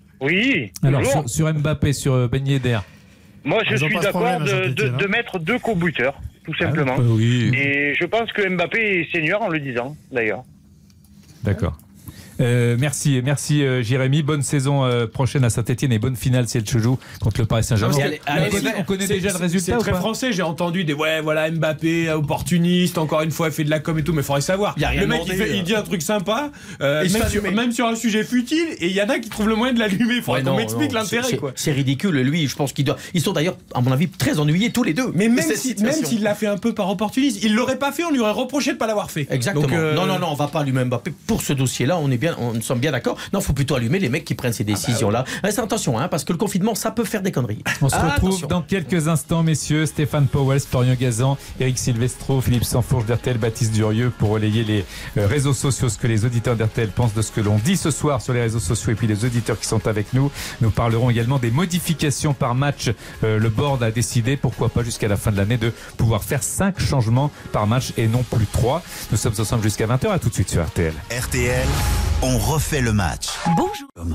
Oui. Alors, bonjour. sur, sur Mbappé, sur euh, Ben Yedder. Moi, je Ils ont suis pas ce d'accord problème à de, de, Saint-Étienne, hein. de mettre deux co-buteurs, tout simplement. Ah, oui. Et je pense que Mbappé est senior en le disant, d'ailleurs. D'accord. Euh, merci, merci euh, Jérémy. Bonne saison euh, prochaine à Saint-Etienne et bonne finale si elle se joue contre le Paris Saint-Germain. Non, On, mais on allez, connaît, allez, on connaît c'est- déjà le c'est- résultat C'est ou très pas français, j'ai entendu des ouais, voilà, Mbappé, opportuniste, encore une fois, il fait de la com et tout, mais il faudrait savoir. Il y a rien Le mec, il, demandé, fait- il euh. dit un truc sympa, euh, Il se même, fait sur, allumer. même sur un sujet futile, et il y en a qui trouvent le moyen de l'allumer. Il faudrait Ouais, qu'on non, m'explique non, l'intérêt, c'est- quoi. C'est ridicule, lui. Je pense qu'ils doivent. Ils sont d'ailleurs, à mon avis, très ennuyés tous les deux. Mais même Cette si- situation. même s'il l'a fait un peu par opportunisme, il l'aurait pas fait, on lui aurait reproché de pas l'avoir fait. Exactement. Donc, euh, Non, non, non, on va pas allumer Mbappé pour ce dossier-là. On est bien, on sommes bien d'accord. Non, faut plutôt allumer les mecs qui prennent ces décisions-là. Restez attention, hein, parce que le confinement, ça peut faire des conneries. On se Ah, retrouve attention. dans quelques instants, messieurs. Stéphane Powell, Florian Gazan, Eric Silvestro, Philippe Sanfourche d'R T L, Baptiste Durieux pour relayer les euh, réseaux sociaux, ce que les auditeurs d'R T L pensent de ce que l'on dit ce soir sur les réseaux sociaux et puis les auditeurs qui sont avec nous. Nous parlerons également des modifications par match. Euh, le board a décidé, pourquoi pas jusqu'à la fin de l'année, de pouvoir faire cinq changements par match et non plus trois. Nous sommes ensemble jusqu'à vingt heures. À tout de suite sur R T L. R T L, on refait le match. Bonjour.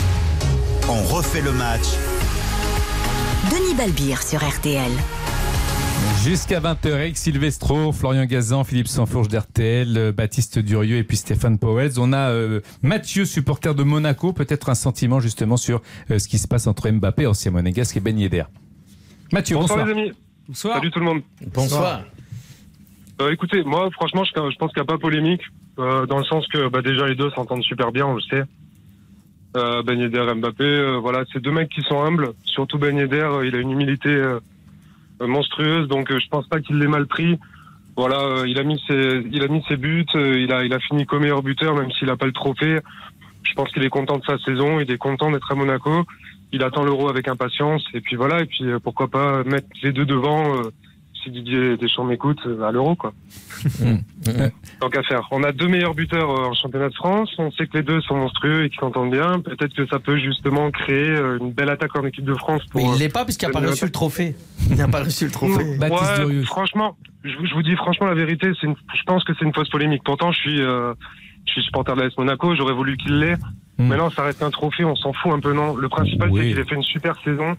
On refait le match Denis Balbir sur R T L. Jusqu'à vingt heures, Eric Silvestro, Florian Gazan, Philippe Sanfourche d'R T L, euh, Baptiste Durieux et puis Stéphane Powell. On a euh, Mathieu, supporter de Monaco, peut-être un sentiment justement sur euh, ce qui se passe entre Mbappé, ancien monégasque, et Ben Yedder. Mathieu, bonsoir. Bonsoir les amis. Bonsoir. Salut tout le monde. Bonsoir. Euh, écoutez, moi franchement, je, je pense qu'il n'y a pas polémique, euh, dans le sens que bah, déjà les deux s'entendent super bien, on le sait. Euh, Ben Yedder, Mbappé, euh, voilà, c'est deux mecs qui sont humbles. Surtout Ben Yedder, euh, il a une humilité euh, monstrueuse, donc euh, je pense pas qu'il l'ait mal pris. Voilà, euh, il a mis ses, il a mis ses buts, euh, il a, il a fini comme meilleur buteur, même s'il n'a pas le trophée. Je pense qu'il est content de sa saison, il est content d'être à Monaco. Il attend l'Euro avec impatience, et puis voilà, et puis euh, pourquoi pas mettre les deux devant. Euh, si Didier Deschamps m'écoute, à l'Euro, quoi. Tant qu'à faire. On a deux meilleurs buteurs en championnat de France. On sait que les deux sont monstrueux et qu'ils s'entendent bien. Peut-être que ça peut justement créer une belle attaque en équipe de France. Pour, mais il l'est pas puisqu'il n'a pas reçu le trophée. Il n'a pas reçu le trophée. Ouais, franchement, je, je vous dis franchement la vérité, c'est une, je pense que c'est une fausse polémique. Pourtant, je suis, euh, je suis supporter de l'A S Monaco. J'aurais voulu qu'il l'ait. Mm. Mais non, ça reste un trophée. On s'en fout un peu, non. Le principal, oui. c'est qu'il ait fait une super saison.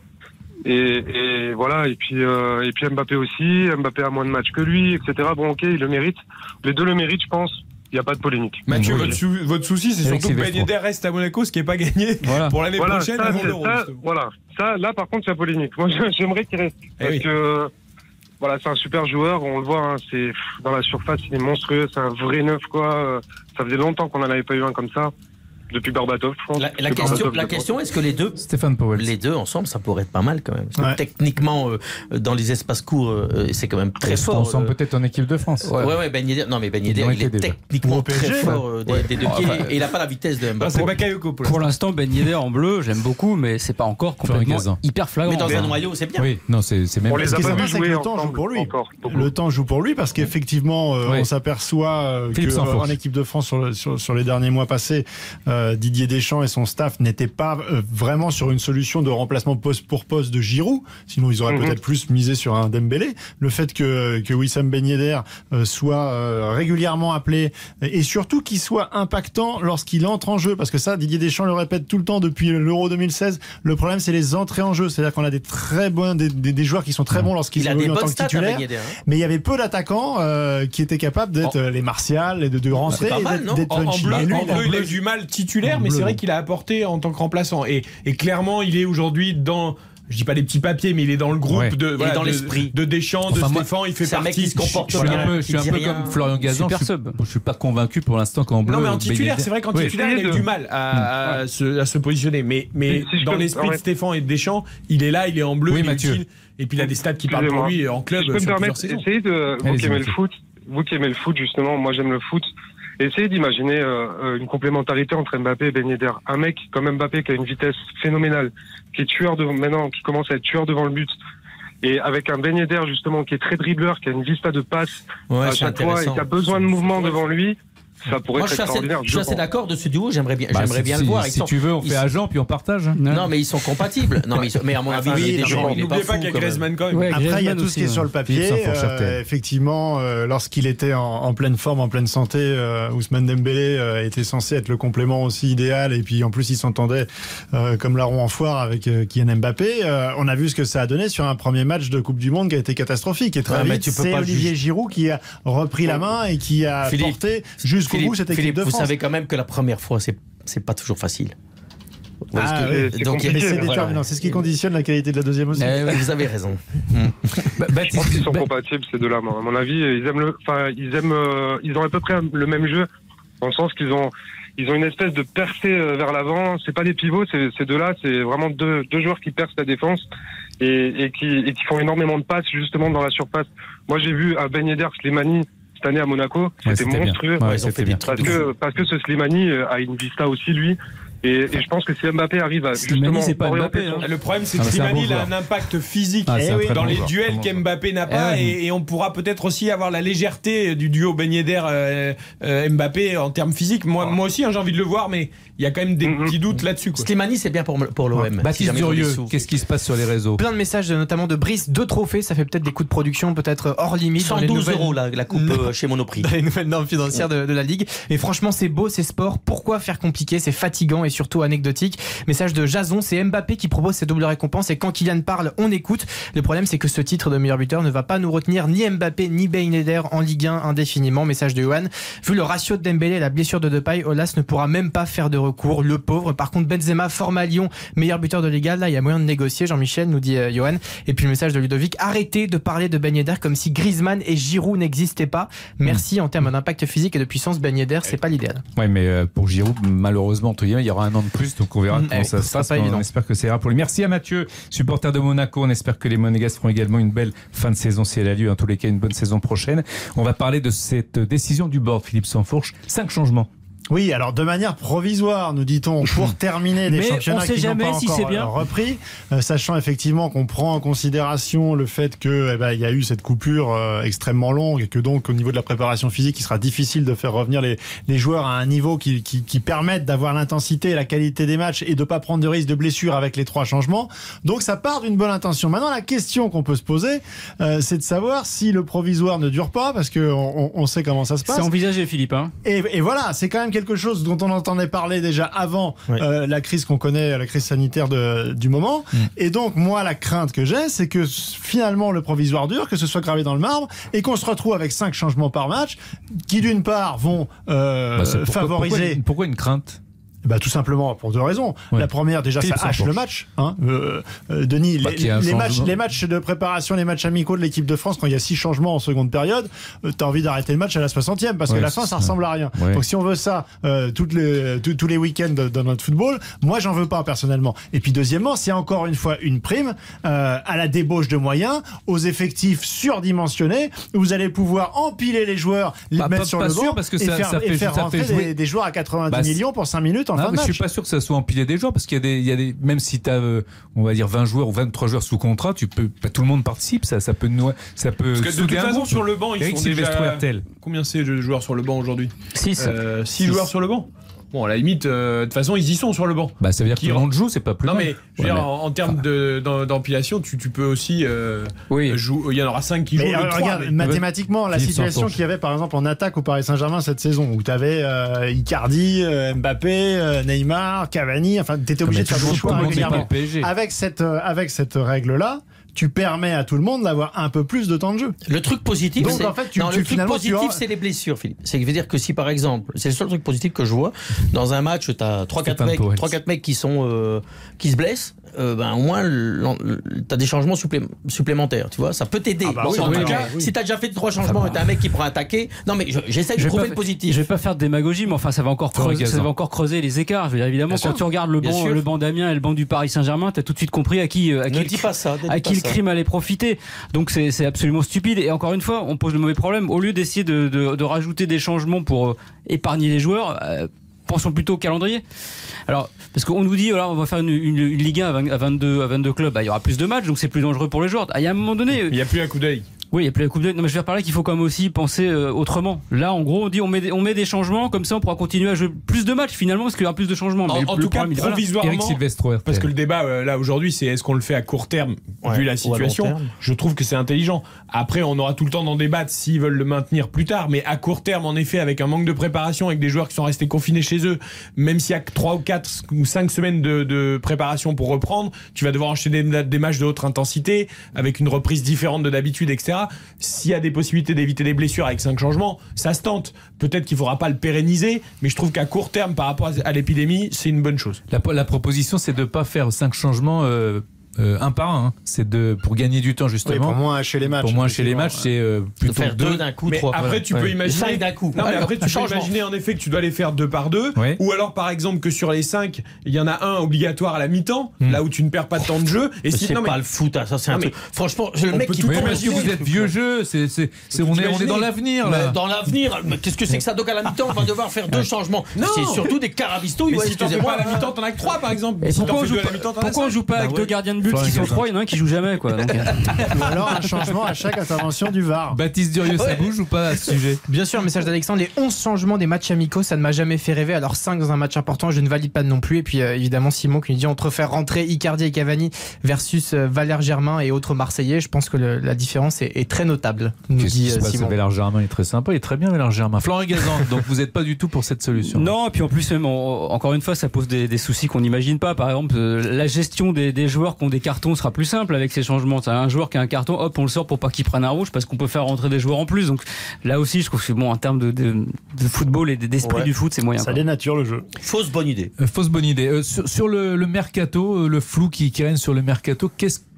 Et, et voilà, et puis, euh, et puis Mbappé aussi. Mbappé a moins de matchs que lui, et cetera. Bon, ok, il le mérite. Les deux le méritent, je pense. Il n'y a pas de polémique. Mathieu, votre, sou- votre souci, c'est surtout que Ben Yedder reste à Monaco, ce qui n'est pas gagné voilà. pour l'année voilà, prochaine ça, avant l'Euro. Ça, voilà, ça, là, par contre, c'est la polémique. Moi, j'aimerais qu'il reste. Eh parce oui. que, voilà, c'est un super joueur. On le voit, hein, c'est dans la surface, il est monstrueux. C'est un vrai neuf, quoi. Ça faisait longtemps qu'on n'en avait pas eu un comme ça. Depuis Berbatov, je pense. La, la question, Berbatov, la question est-ce que les deux, Stéphane Powell, les deux ensemble, ça pourrait être pas mal quand même. Parce que ouais. techniquement, euh, dans les espaces courts, euh, c'est quand même très Est-ce fort. Ensemble euh... peut-être en équipe de France. Ouais, ouais, ouais Ben Yedder. Non, mais Ben Yedder, il, il est déjà. techniquement très P S G, fort euh, des, ouais. des deux pieds enfin, et il n'a pas la vitesse de Mbappé. C'est Bakayoko pour, pour l'instant. Ben Yedder en bleu, j'aime beaucoup, mais c'est pas encore complètement hyper flagrant. Mais dans un noyau, c'est bien. Oui, non, c'est même. On les a pas vu jouer. Le temps joue pour lui. Le temps joue pour lui parce qu'effectivement, on s'aperçoit qu'en équipe de France sur les derniers mois passés, Didier Deschamps et son staff n'étaient pas euh, vraiment sur une solution de remplacement poste pour poste de Giroud, sinon ils auraient mm-hmm. peut-être plus misé sur un Dembélé. Le fait que, que Wissam Ben Yedder euh, soit euh, régulièrement appelé et surtout qu'il soit impactant lorsqu'il entre en jeu, parce que ça Didier Deschamps le répète tout le temps depuis l'Euro deux mille seize, le problème c'est les entrées en jeu, c'est-à-dire qu'on a des très bons des, des, des joueurs qui sont très bons lorsqu'ils évoluent en tant que titulaires, ben Yedder, hein. Mais il y avait peu d'attaquants euh, qui étaient capables d'être oh. les Martial et de, de rentrer et d'être, d'être en, en bleu, lui, en bleu, il a eu du mal titulaire, mais c'est vrai qu'il a apporté en tant que remplaçant et, et clairement il est aujourd'hui dans, je dis pas les petits papiers, mais il est dans le groupe ouais. de, voilà, dans de, l'esprit de Deschamps, enfin, de Stéphane, il fait c'est partie. Un mec qui se comporte je, je suis un peu, je suis un peu comme Florian Gazan. Je suis, je suis pas convaincu pour l'instant qu'en bleu. Non, mais en titulaire, c'est vrai qu'en oui. titulaire, il a eu du mal à, à, mmh. se, à se positionner. Mais, mais si, si dans l'esprit de Stéphane et de Deschamps, il est là, il est en bleu, oui, il est utile. Et puis il a des stats qui parlent pour lui en club. Si je peux me permettre, essayez de vous qui aimez le foot, vous qui aimez le foot justement, moi j'aime le foot. Essayez d'imaginer euh, une complémentarité entre Mbappé et Ben Yedder. Un mec comme Mbappé qui a une vitesse phénoménale, qui est tueur de, maintenant, qui commence à être tueur devant le but, et avec un Ben Yedder justement qui est très dribbleur, qui a une vista de passe ouais, à chaque fois et qui a besoin de mouvement devant lui. Ça pourrait Moi, être extraordinaire. Je suis assez d'accord de ce duo. J'aimerais bien, bah, j'aimerais si, bien si, le voir. Si ils tu sont, veux, on fait agent puis on partage. Non, non mais ils sont compatibles. Non, mais, mais à mon avis, oui, des gens, il est pas fou. N'oubliez pas qu'il y a Griezmann quand même. Ouais, Après, Griezmann il y a tout ce qui est sur le papier. Euh, effectivement, euh, lorsqu'il était en, en pleine forme, en pleine santé, euh, Ousmane Dembélé euh, était censé être le complément aussi idéal. Et puis en plus, il s'entendait euh, comme larron en foire avec euh, Kylian Mbappé. Euh, on a vu ce que ça a donné sur un premier match de Coupe du Monde qui a été catastrophique. Et très vite, c'est Olivier Giroud qui a repris la main et qui a porté jusqu'au bout cette équipe de France. Vous savez quand même que la première fois, c'est c'est pas toujours facile. Ah, que, c'est, donc, c'est, c'est, voilà. c'est ce qui conditionne la qualité de la deuxième aussi. Euh, vous avez raison. bah, bah, je pense qu'ils sont bah, compatibles ces deux-là. À mon avis, ils aiment le, enfin, ils aiment, euh, ils ont à peu près le même jeu, dans le sens qu'ils ont, ils ont une espèce de percée vers l'avant. C'est pas des pivots, c'est, ces deux-là, c'est vraiment deux, deux joueurs qui percent la défense et, et qui, et qui font énormément de passes justement dans la surface. Moi, j'ai vu à Ben Yedder, Slimani. Cette année à Monaco, ouais, c'était, c'était monstrueux. Ouais, c'était bien. Parce que, parce que ce Slimani a une vista aussi, lui. Et, et je pense que si Mbappé arrive à Slimani, justement c'est pas Mbappé, hein. Le problème c'est que ah, Slimani il a un impact physique ah, oui, dans les joueur. duels qu'Mbappé n'a pas eh oui. et, et on pourra peut-être aussi avoir la légèreté du duo Ben Yedder euh, euh, Mbappé en termes physiques. Moi, ah. moi aussi hein, j'ai envie de le voir, mais il y a quand même des mm-hmm. petits doutes là-dessus. Quoi. Slimani c'est bien pour, pour l'O M. Ah. Baptiste si Durieux, qu'est-ce qui se passe sur les réseaux? Plein de messages notamment de Brice, deux trophées, ça fait peut-être des coûts de production peut-être hors limite. cent douze euros la, la coupe euh, chez Monoprix. Dans les nouvelles normes financières de, de la Ligue. Et franchement c'est beau, c'est sport. Pourquoi faire compliqué? C'est fatigant et surtout anecdotique. Message de Jason, c'est Mbappé qui propose ces doubles récompenses et quand Kylian parle, on écoute. Le problème, c'est que ce titre de meilleur buteur ne va pas nous retenir ni Mbappé ni Ben Yedder en Ligue un indéfiniment. Message de Johan. Vu le ratio de Dembélé et la blessure de Depay, Olas ne pourra même pas faire de recours. Le pauvre. Par contre, Benzema, forme à Lyon, meilleur buteur de Liga. Là, il y a moyen de négocier. Jean-Michel nous dit euh, Johan. Et puis le message de Ludovic. Arrêtez de parler de Ben Yedder comme si Griezmann et Giroud n'existaient pas. Merci. En termes d'impact physique et de puissance, Ben Yedder, c'est pas l'idéal. Ouais, mais euh, pour Giroud, malheureusement, il y aura un an de plus, donc on verra. Mmh. Comment ça se passe, on espère que c'est rare pour lui. Merci à Mathieu, supporter de Monaco. On espère que les Monégasques feront également une belle fin de saison si elle a lieu. En tous les cas, une bonne saison prochaine. On va parler de cette décision du board, Philippe Sansfourche. Cinq changements. Oui, alors de manière provisoire, nous dit-on, pour terminer des Mais championnats qui n'ont pas si encore bien. repris, euh, sachant effectivement qu'on prend en considération le fait que eh ben, il y a eu cette coupure euh, extrêmement longue et que donc au niveau de la préparation physique, il sera difficile de faire revenir les, les joueurs à un niveau qui, qui, qui permette d'avoir l'intensité et la qualité des matchs et de pas prendre de risque de blessure avec les trois changements. Donc ça part d'une bonne intention. Maintenant, la question qu'on peut se poser, euh, c'est de savoir si le provisoire ne dure pas, parce que on, on sait comment ça se passe. C'est envisagé, Philippe. Hein. Et, et voilà, c'est quand même quelque chose dont on entendait parler déjà avant oui. euh, la crise qu'on connaît, la crise sanitaire de, du moment. Mmh. Et donc, moi, la crainte que j'ai, c'est que finalement le provisoire dure, que ce soit gravé dans le marbre, et qu'on se retrouve avec cinq changements par match, qui d'une part vont euh, bah pourquoi, favoriser... Pourquoi, pourquoi une crainte ? Bah, tout simplement pour deux raisons. Ouais. La première, déjà, Philippe ça hache le match. Hein. Euh, euh, Denis, bah, les, les, matchs, les matchs de préparation, les matchs amicaux de l'équipe de France, quand il y a six changements en seconde période, euh, t'as envie d'arrêter le match à la soixantième, parce ouais, que la fin, ça ressemble à rien. Ouais. Donc si on veut ça euh, toutes les, tous les week-ends dans notre football, moi, j'en veux pas personnellement. Et puis deuxièmement, c'est encore une fois une prime euh, à la débauche de moyens, aux effectifs surdimensionnés, où vous allez pouvoir empiler les joueurs, les bah, mettre pas, sur pas le banc parce que et ça, faire, ça fait, et faire ça rentrer fait jouer... des, des joueurs à quatre-vingt-dix bah, millions pour cinq minutes en non, fin de match. Je suis pas sûr que ça soit empiler des joueurs, parce qu'il y a des, il y a des même si tu as euh, on va dire vingt joueurs ou vingt-trois joueurs sous contrat, tu peux pas, tout le monde participe, ça ça peut ça peut parce que de toute façon sur le banc ils Eric sont déjà tel. Combien c'est de joueurs sur le banc aujourd'hui? six euh, six joueurs sur le banc. Bon, à la limite, euh, de toute façon, ils y sont sur le banc. Bah, ça veut dire que tout le monde joue, c'est pas plus Non, mal. mais, je veux ouais, dire, mais... en, en termes de, d'empilation, tu, tu peux aussi euh, oui. jouer. Il y en aura cinq qui mais jouent. Euh, regarde, mais... mathématiquement, la Philippe situation qu'il y avait, par exemple, en attaque au Paris Saint-Germain cette saison, où tu avais euh, Icardi, euh, Mbappé, euh, Neymar, Cavani, enfin, tu étais obligé de faire des choix régulièrement. Avec cette, euh, avec cette règle-là, tu permets à tout le monde d'avoir un peu plus de temps de jeu. Le truc positif, Donc, c'est, en fait, tu, non, tu, le truc positif, auras... c'est les blessures, Philippe. C'est veut dire que si, par exemple, c'est le seul truc positif que je vois, dans un match, tu as trois quatre mecs, mecs qui, sont, euh, qui se blessent, euh, ben, au moins, tu as des changements supplé- supplémentaires, tu vois. Ça peut t'aider. Ah bah bon, oui, en oui, tout oui, cas, oui. Si tu as déjà fait trois changements et tu as un mec qui prend attaquer, non, mais je, j'essaie de je trouver pas, le positif. Je vais pas faire de démagogie, mais enfin, ça va encore, creuser, ça va encore creuser les écarts. Je veux dire, évidemment, Bien quand sûr. tu regardes le banc, le banc d'Amiens et le banc du Paris Saint-Germain, tu as tout de suite compris à qui, à qui, dis pas ça, à qui le crime allait profiter. Donc, c'est, c'est absolument stupide. Et encore une fois, on pose le mauvais problème. Au lieu d'essayer de, de, de rajouter des changements pour euh, épargner les joueurs, euh, pensons plutôt au calendrier. Alors, parce qu'on nous dit, voilà, on va faire une, une, une Ligue un à vingt-deux, à vingt-deux clubs, bah, il y aura plus de matchs, donc c'est plus dangereux pour les joueurs. Il y a un moment donné. Il n'y a plus un coup d'œil. Oui, il n'y a plus la coupe d'œil. Non, mais je vais par là qu'il faut quand même aussi penser euh, autrement. Là, en gros, on dit on met, des, on met des changements, comme ça on pourra continuer à jouer plus de matchs finalement, parce qu'il y aura plus de changements. En, mais en le, tout le cas, provisoirement, Eric Silvestro, parce que le débat euh, là aujourd'hui, c'est est-ce qu'on le fait à court terme, ouais, vu la situation. Je trouve que c'est intelligent. Après, on aura tout le temps d'en débattre s'ils veulent le maintenir plus tard, mais à court terme, en effet, avec un manque de préparation, avec des joueurs qui sont restés confinés chez eux, même s'il y a trois ou quatre ou cinq semaines de, de préparation pour reprendre, tu vas devoir enchaîner des, des matchs de haute intensité, avec une reprise différente de d'habitude, et cetera. S'il y a des possibilités d'éviter des blessures avec cinq changements, ça se tente. Peut-être qu'il ne faudra pas le pérenniser, mais je trouve qu'à court terme, par rapport à l'épidémie, c'est une bonne chose. La, la proposition, c'est de ne pas faire cinq changements euh, euh, un par un. Hein. C'est de, pour gagner du temps, justement. Oui, pour moins hacher les matchs. Pour moins hacher les matchs, c'est euh, plutôt faire deux, deux d'un coup, mais trois. Après, voilà. tu peux ouais. imaginer. Cinq d'un coup. Non, mais Alors, après, tu peux changement. imaginer en effet que tu dois les faire deux par deux. Oui. Ou alors, par exemple, que sur les cinq, il y en a un obligatoire à la mi-temps, hmm. là où tu ne perds pas de temps de jeu. Et si, c'est non, pas mais... le foot, hein, ça c'est un non, truc. Franchement, le mec qui oui, parce que vous êtes vieux jeu, c'est, c'est, c'est, on, est, on est dans l'avenir là. Dans l'avenir, mais qu'est-ce que c'est que ça? Donc à la mi-temps, on va devoir faire deux changements. Non. C'est surtout des carabistouilles. Mais si tu fais pas à la mi-temps, t'en as que trois par exemple. Et pourquoi on joue pas, pourquoi on joue pas avec deux gardiens de but qui sont trois? Il y en a un qui joue jamais quoi. Ou alors un changement à chaque intervention du V A R. Baptiste Durieux, ça bouge ou pas à ce sujet? Bien sûr, message d'Alexandre, les onze changements des matchs amicaux, ça ne m'a jamais fait rêver. Alors cinq dans un match important, je ne valide pas non plus. Et puis euh, évidemment Simon qui nous dit entre faire rentrer Icardi et Cavani versus euh, Valère Germain et autres Marseillais, je pense que le, la différence est, est très notable. Nous Qu'est-ce dit euh, Simon. Valère Germain est très sympa, il est très bien Valère Germain. Florent Gazan, donc vous n'êtes pas du tout pour cette solution? Non, et puis en plus même, on, encore une fois, ça pose des, des soucis qu'on n'imagine pas. Par exemple, euh, la gestion des, des joueurs qui ont des cartons sera plus simple avec ces changements. T'as un joueur qui a un carton, hop, on le sort pour pas qu'il prenne un rouge parce qu'on peut faire rentrer des joueurs en plus. Donc là aussi, je trouve que bon, en termes de, de, de football et d'esprit ouais. du foot, c'est moyen. Ça dénature le jeu. Fausse bonne idée. Euh, fausse bonne idée. Euh, sur, sur le, le mercato, euh, le flou qui, qui règne sur le mercato, qu'est-ce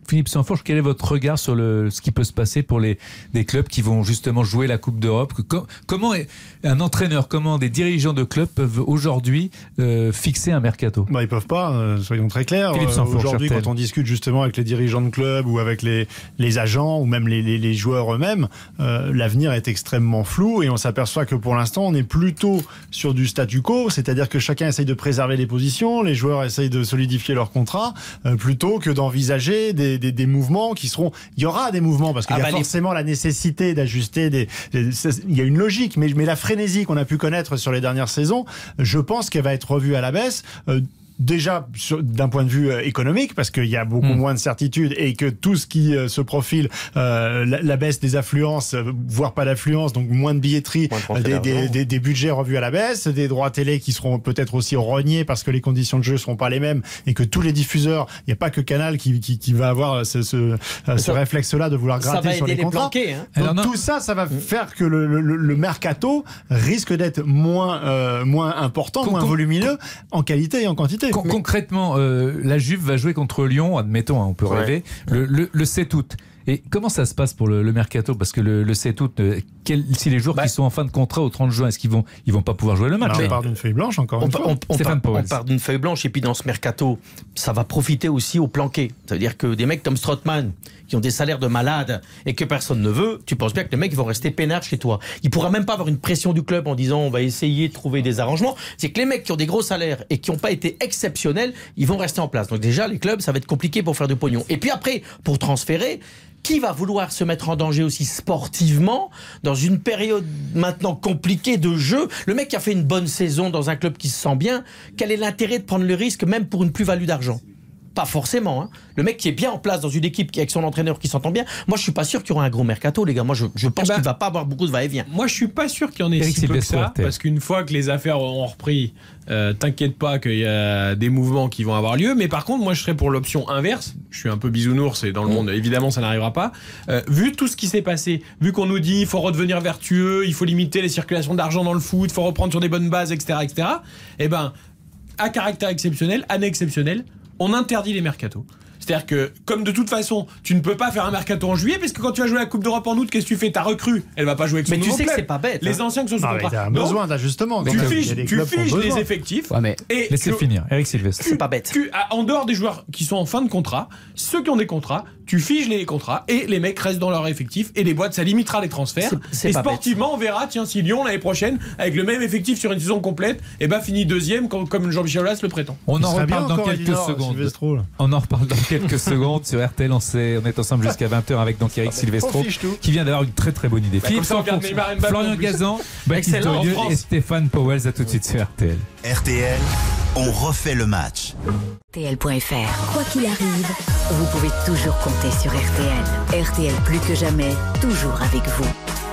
Philippe Sansfourche, quel est votre regard sur le, ce qui peut se passer pour les, des clubs qui vont justement jouer la Coupe d'Europe? Com- Comment est, un entraîneur, comment des dirigeants de clubs peuvent aujourd'hui euh, fixer un mercato? Bah, ils peuvent pas, euh, soyons très clairs. Philippe Sansfourche, aujourd'hui, R T L. quand on discute justement avec les dirigeants de clubs ou avec les, les agents ou même les, les, les joueurs eux-mêmes, euh, l'avenir est extrêmement flou et on s'aperçoit que pour l'instant, on est plutôt sur du statu quo, c'est-à-dire que chacun essaye de préserver les positions, les joueurs essayent de solidifier leur contrat, euh, plutôt que d'envisager des, des, des mouvements qui seront... Il y aura des mouvements, parce qu'il ah y a bah forcément les... la nécessité d'ajuster des... des... Il y a une logique, mais, mais la frénésie qu'on a pu connaître sur les dernières saisons, je pense qu'elle va être revue à la baisse. Euh, Déjà, sur, d'un point de vue euh, économique, parce qu'il y a beaucoup mmh. moins de certitudes et que tout ce qui euh, se profile, euh, la, la baisse des affluences, euh, voire pas d'affluence, donc moins de billetterie, moins de des, des, des, des budgets revus à la baisse, des droits télé qui seront peut-être aussi rognés parce que les conditions de jeu seront pas les mêmes et que tous les diffuseurs, il n'y a pas que Canal qui, qui, qui va avoir ce, ce, euh, ce réflexe-là de vouloir gratter sur les, les contrats. Planquer, hein. Donc Alors, tout ça, ça va mmh. faire que le, le, le mercato risque d'être moins, euh, moins important, con, moins con, volumineux con, en qualité et en quantité. Con, concrètement, Euh, la Juve va jouer contre Lyon, admettons, hein, on peut ouais. rêver, le, le, le sept août. Et comment ça se passe pour le, le mercato? Parce que le, le sept août, euh, quel, si les joueurs bah, qui sont en fin de contrat au trente juin, est-ce qu'ils vont, ils vont pas pouvoir jouer le match? Alors, on part d'une feuille blanche encore on une pa- fois. On, on, part, on part d'une feuille blanche et puis dans ce mercato, ça va profiter aussi aux planqués. Ça veut dire que des mecs comme Strootman, qui ont des salaires de malades et que personne ne veut, tu penses bien que les mecs vont rester peinards chez toi. Il pourra même pas avoir une pression du club en disant on va essayer de trouver des arrangements. C'est que les mecs qui ont des gros salaires et qui n'ont pas été exceptionnels, ils vont rester en place. Donc déjà, les clubs, ça va être compliqué pour faire du pognon. Et puis après, pour transférer, qui va vouloir se mettre en danger aussi sportivement dans une période maintenant compliquée de jeu? Le mec qui a fait une bonne saison dans un club qui se sent bien, quel est l'intérêt de prendre le risque même pour une plus-value d'argent? Pas forcément. Hein. Le mec qui est bien en place dans une équipe qui avec son entraîneur qui s'entend bien, moi je suis pas sûr qu'il y aura un gros mercato, les gars. Moi je, je pense bah, qu'il va pas avoir beaucoup de va-et-vient. Moi je suis pas sûr qu'il y en ait Eric si peu que ça, parce qu'une fois que les affaires auront repris, euh, t'inquiète pas qu'il y a des mouvements qui vont avoir lieu. Mais par contre, moi je serais pour l'option inverse. Je suis un peu bisounours et dans le mmh. monde évidemment ça n'arrivera pas. Euh, vu tout ce qui s'est passé, vu qu'on nous dit il faut redevenir vertueux, il faut limiter les circulations d'argent dans le foot, il faut reprendre sur des bonnes bases, et cetera, et cetera. Et ben à caractère exceptionnel, année exceptionnelle, on interdit les mercatos. C'est-à-dire que, comme de toute façon, tu ne peux pas faire un mercato en juillet, parce que quand tu vas jouer la Coupe d'Europe en août, qu'est-ce que tu fais? Ta recrue, elle va pas jouer avec son mais nouveau tu sais club. Que c'est pas bête. Les hein. anciens qui sont sous contrat. Il y a un besoin d'ajustement. Tu figes, tu figes les effectifs. Ouais, mais et laissez tu, finir. Eric Sylvestre. C'est pas bête. Tu, en dehors des joueurs qui sont en fin de contrat, ceux qui ont des contrats, tu figes les contrats et les mecs restent dans leur effectif et les boîtes, ça limitera les transferts. C'est, c'est et sportivement, bête. On verra, tiens, si Lyon l'année prochaine, avec le même effectif sur une saison complète, et ben finit deuxième comme, comme Jean-Michel Aulas le prétend. On en reparle dans quelques secondes. On en reparle dans quelques secondes sur R T L. On, on est ensemble jusqu'à vingt heures avec donc Eric Silvestro qui vient d'avoir une très très bonne idée. Bah, Philippe Sansfourche, Florian Gazan, Baptiste Durieux et Stéphane Powell. À tout de suite sur R T L. R T L, on refait le match. R T L point F R. Quoi qu'il arrive, vous pouvez toujours compter sur R T L. R T L plus que jamais, toujours avec vous.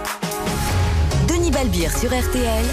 Denis Balbir sur R T L.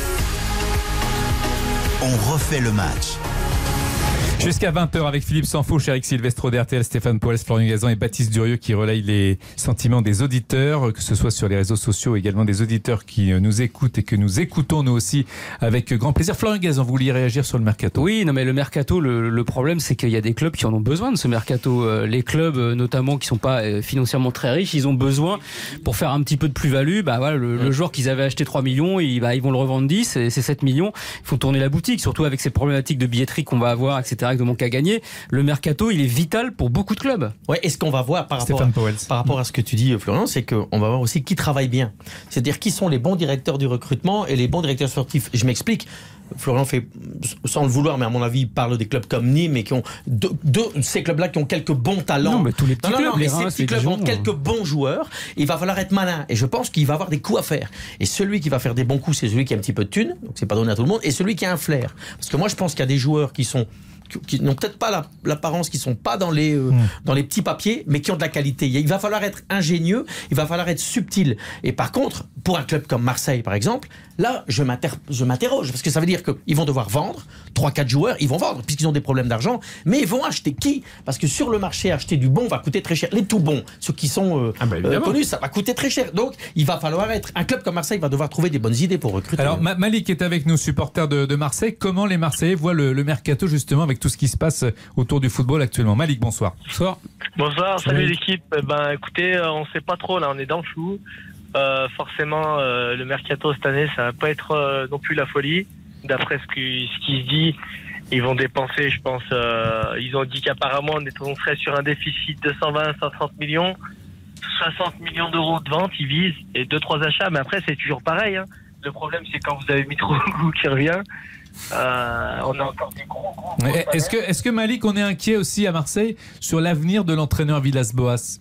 On refait le match. Jusqu'à vingt heures avec Philippe Sansfourche, Eric Silvestro d'R T L, Stéphane Powell, Florian Gazan et Baptiste Durieux qui relayent les sentiments des auditeurs, que ce soit sur les réseaux sociaux, également des auditeurs qui nous écoutent et que nous écoutons nous aussi avec grand plaisir. Florian Gazan, vous vouliez réagir sur le mercato? Oui, non mais le mercato, le, le problème c'est qu'il y a des clubs qui en ont besoin de ce mercato. Les clubs notamment qui sont pas financièrement très riches, ils ont besoin pour faire un petit peu de plus-value. Bah voilà, le, le joueur qu'ils avaient acheté trois millions, ils, bah, ils vont le revendre dix, et c'est sept millions. Il faut tourner la boutique, surtout avec ces problématiques de billetterie qu'on va avoir, et cetera de manque à gagner. Le mercato, il est vital pour beaucoup de clubs. Ouais, et ce qu'on va voir par rapport, à, par rapport à ce que tu dis, Florian, c'est qu'on va voir aussi qui travaille bien. C'est-à-dire qui sont les bons directeurs du recrutement et les bons directeurs sportifs. Je m'explique. Florian fait, sans le vouloir, mais à mon avis, il parle des clubs comme Nîmes et qui ont deux, deux ces clubs-là qui ont quelques bons talents. Non, mais tous les petits non, non, clubs, non, mais les ces Reims, petits clubs ont quelques bons joueurs. Il va falloir être malin. Et je pense qu'il va avoir des coups à faire. Et celui qui va faire des bons coups, c'est celui qui a un petit peu de thunes. Donc c'est pas donné à tout le monde. Et celui qui a un flair. Parce que moi, je pense qu'il y a des joueurs qui sont qui n'ont peut-être pas la, l'apparence, qui sont pas dans les euh, mmh. dans les petits papiers, mais qui ont de la qualité. Il va falloir être ingénieux, il va falloir être subtil. Et par contre, pour un club comme Marseille, par exemple, là, je, m'inter- je m'interroge, parce que ça veut dire qu'ils vont devoir vendre trois quatre joueurs, ils vont vendre, puisqu'ils ont des problèmes d'argent, mais ils vont acheter qui? Parce que sur le marché, acheter du bon va coûter très cher. Les tout bons, ceux qui sont euh, ah bah euh, connus, ça va coûter très cher. Donc, il va falloir être... Un club comme Marseille va devoir trouver des bonnes idées pour recruter. Alors, Malik est avec nous, supporter de, de Marseille. Comment les Marseillais voient le, le mercato, justement, avec avec tout ce qui se passe autour du football actuellement. Malik, bonsoir. Bonsoir. Bonsoir, salut, salut l'équipe. Ben écoutez, on ne sait pas trop là, on est dans le flou. Euh, forcément, euh, le mercato cette année, ça va pas être euh, non plus la folie. D'après ce qui, ce qui se dit, ils vont dépenser, je pense. Euh, ils ont dit qu'apparemment, on, est, on serait sur un déficit de cent vingt à cent trente millions, soixante millions d'euros de vente, ils visent, et deux trois achats. Mais après, c'est toujours pareil. Hein. Le problème, c'est quand vous avez mis trop de goût qui revient. Euh, on a encore des gros, gros, gros est-ce que, est-ce que Malik, on est inquiet aussi à Marseille sur l'avenir de l'entraîneur Villas-Boas?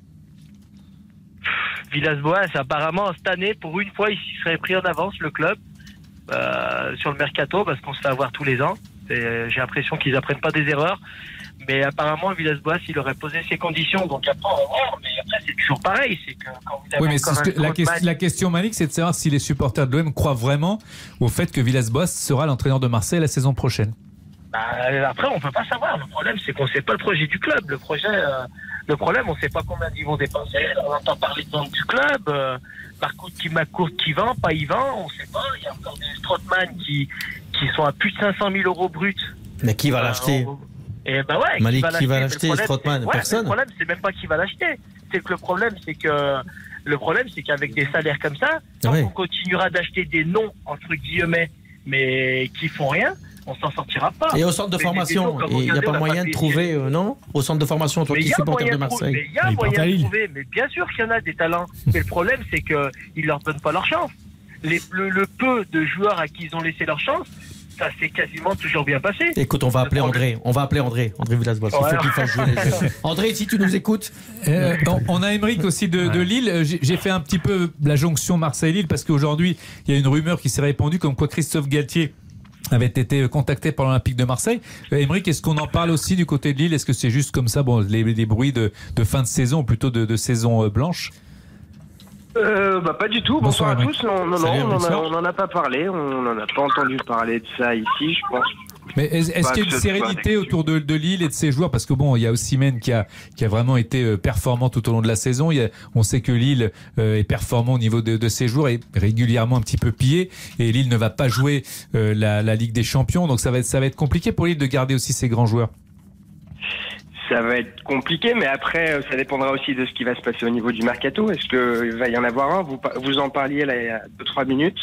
Villas-Boas, apparemment, cette année, pour une fois, il s'y serait pris en avance, le club, euh, sur le mercato, parce qu'on se fait avoir tous les ans. Et j'ai l'impression qu'ils n'apprennent pas des erreurs. Mais apparemment, Villas-Boas, il aurait posé ses conditions. Donc après, on va voir. Mais après, c'est toujours pareil. C'est que quand vous avez oui, mais c'est ce que, la, que, la question, Malik, c'est de savoir si les supporters de l'O M croient vraiment au fait que Villas-Boas sera l'entraîneur de Marseille la saison prochaine. Bah, après, on ne peut pas savoir. Le problème, c'est qu'on ne sait pas le projet du club. Le projet... Euh, Le problème, on ne sait pas combien ils vont dépenser. On entend parler de vente du club. Euh, par contre, qui McCourt qui vend, pas il vend, on ne sait pas. Il y a encore des Strootman qui, qui sont à plus de cinq cent mille euros bruts. Mais qui va euh, l'acheter on... Et ben ouais, Malik, qui va l'acheter, Strootman, ouais, personne. Le problème, c'est même pas qui va l'acheter. C'est que le problème, c'est que le problème, c'est qu'avec des salaires comme ça, tant ouais. qu'on continuera d'acheter des noms entre guillemets, mais qui font rien, on s'en sortira pas. Et au centre de mais formation, il n'y a pas moyen de trouver, euh, non Au centre de formation, toi qui es supporter de Marseille. Mais il y a moyen de trouver, mais bien sûr qu'il y en a des talents. Mais le problème, c'est qu'ils ne leur donnent pas leur chance. Les, le, le peu de joueurs à qui ils ont laissé leur chance, ça s'est quasiment toujours bien passé. Écoute, on va appeler André. On va appeler André. André Villas-Boas. Il faut qu'il fasse jouer les jeux. André, si tu nous écoutes. Euh, on, on a Aymeric aussi de, de Lille. J'ai, j'ai fait un petit peu la jonction Marseille-Lille parce qu'aujourd'hui, il y a une rumeur qui s'est répandue comme quoi Christophe Galtier avait été contacté par l'Olympique de Marseille. Aymeric, est-ce qu'on en parle aussi du côté de Lille? Est-ce que c'est juste comme ça, bon, les, les bruits de, de fin de saison, ou plutôt de, de saison blanche? Euh, bah pas du tout. Bonsoir, Bonsoir à tous. Non, non, Salut, non, on n'en a, a pas parlé. On n'en a pas entendu parler de ça ici, je pense. Mais est-ce, est-ce qu'il y a une sérénité autour de, de Lille et de ses joueurs? Parce que bon, il y a Osimhen qui a, qui a vraiment été performant tout au long de la saison. Il y a, on sait que Lille euh, est performant au niveau de, de ses joueurs et régulièrement un petit peu pillé. Et Lille ne va pas jouer euh, la, la Ligue des Champions. Donc ça va être, ça va être compliqué pour Lille de garder aussi ses grands joueurs. Ça va être compliqué, mais après, ça dépendra aussi de ce qui va se passer au niveau du mercato. Est-ce qu'il va y en avoir un? Vous, vous en parliez là il y a deux trois minutes,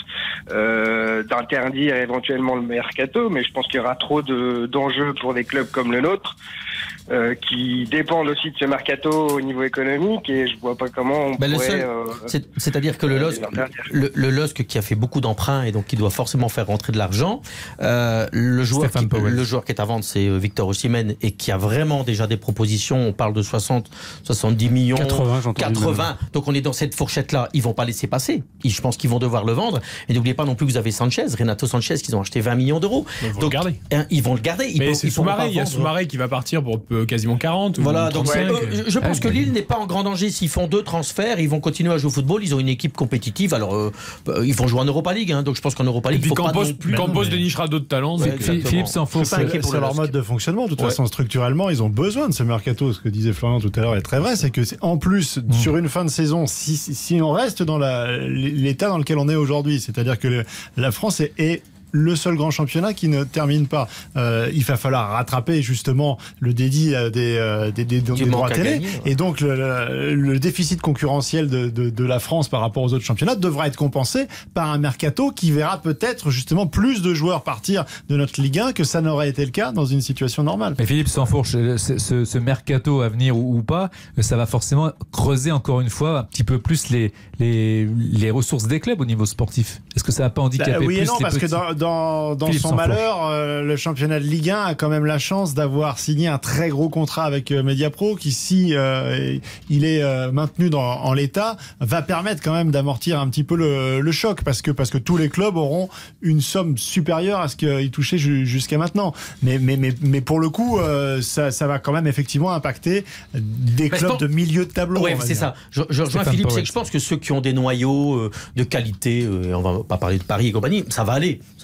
euh, d'interdire éventuellement le mercato, mais je pense qu'il y aura trop de, d'enjeux pour des clubs comme le nôtre, euh, qui dépendent aussi de ce mercato au niveau économique, et je vois pas comment on ben pourrait... Seul, euh, c'est, c'est-à-dire que le L O S C, le, le L O S C qui a fait beaucoup d'emprunts et donc qui doit forcément faire rentrer de l'argent, euh, le, joueur qui, le joueur qui est à vendre, c'est Victor Osimhen, et qui a vraiment déjà des propositions, on parle de soixante, soixante-dix millions, quatre-vingts, quatre-vingts, donc on est dans cette fourchette-là, ils vont pas laisser passer, je pense qu'ils vont devoir le vendre, et n'oubliez pas non plus que vous avez Sanchez, Renato Sanchez, qu'ils ont acheté vingt millions d'euros. Ils vont donc, le garder. Hein, ils vont le garder. Ils Mais peuvent, c'est ils Soumaré, il y a Soumaré qui va partir pour quasiment quarante. Voilà, donc trente-cinq. Euh, je pense que Lille n'est pas en grand danger. S'ils font deux transferts, ils vont continuer à jouer au football, ils ont une équipe compétitive, alors euh, ils vont jouer en Europa League, hein, donc je pense qu'en Europa League, et puis il faut Campos, pas non plus... Campos dénichera d'autres talents. Ouais, Philippe s'en fout. C'est, c'est leur mode de fonctionnement. De toute ouais. façon, structurellement, ils ont besoin de ce mercato. Ce que disait Florian tout à l'heure est très vrai, c'est que c'est, en plus, mmh. sur une fin de saison, si, si on reste dans la, l'état dans lequel on est aujourd'hui, c'est-à-dire que le, la France est, est le seul grand championnat qui ne termine pas. Euh, il va falloir rattraper justement le dédit des, euh, des, des, des, des droits télé. Gagner, ouais. Et donc le, le, le déficit concurrentiel de, de, de la France par rapport aux autres championnats devra être compensé par un mercato qui verra peut-être justement plus de joueurs partir de notre Ligue un que ça n'aurait été le cas dans une situation normale. Mais Philippe Sansfourche, ce, ce, ce mercato à venir ou, ou pas, ça va forcément creuser encore une fois un petit peu plus les, les, les ressources des clubs au niveau sportif. Est-ce que ça va pas handicaper bah, oui plus et non, les parce petits... que dans, dans, dans son malheur, euh, le championnat de Ligue un a quand même la chance d'avoir signé un très gros contrat avec euh, Mediapro qui, si euh, il est euh, maintenu dans, en l'état, va permettre quand même d'amortir un petit peu le, le choc parce que, parce que tous les clubs auront une somme supérieure à ce qu'ils touchaient ju- jusqu'à maintenant. Mais, mais, mais, mais pour le coup, euh, ça, ça va quand même effectivement impacter des bah, clubs pense... de milieu de tableau. Oui, c'est dire. ça. Je, je rejoins Philippe, Powell. C'est que je pense que ceux qui ont des noyaux euh, de qualité, euh, on va pas parler de Paris et compagnie, ça va aller. Ça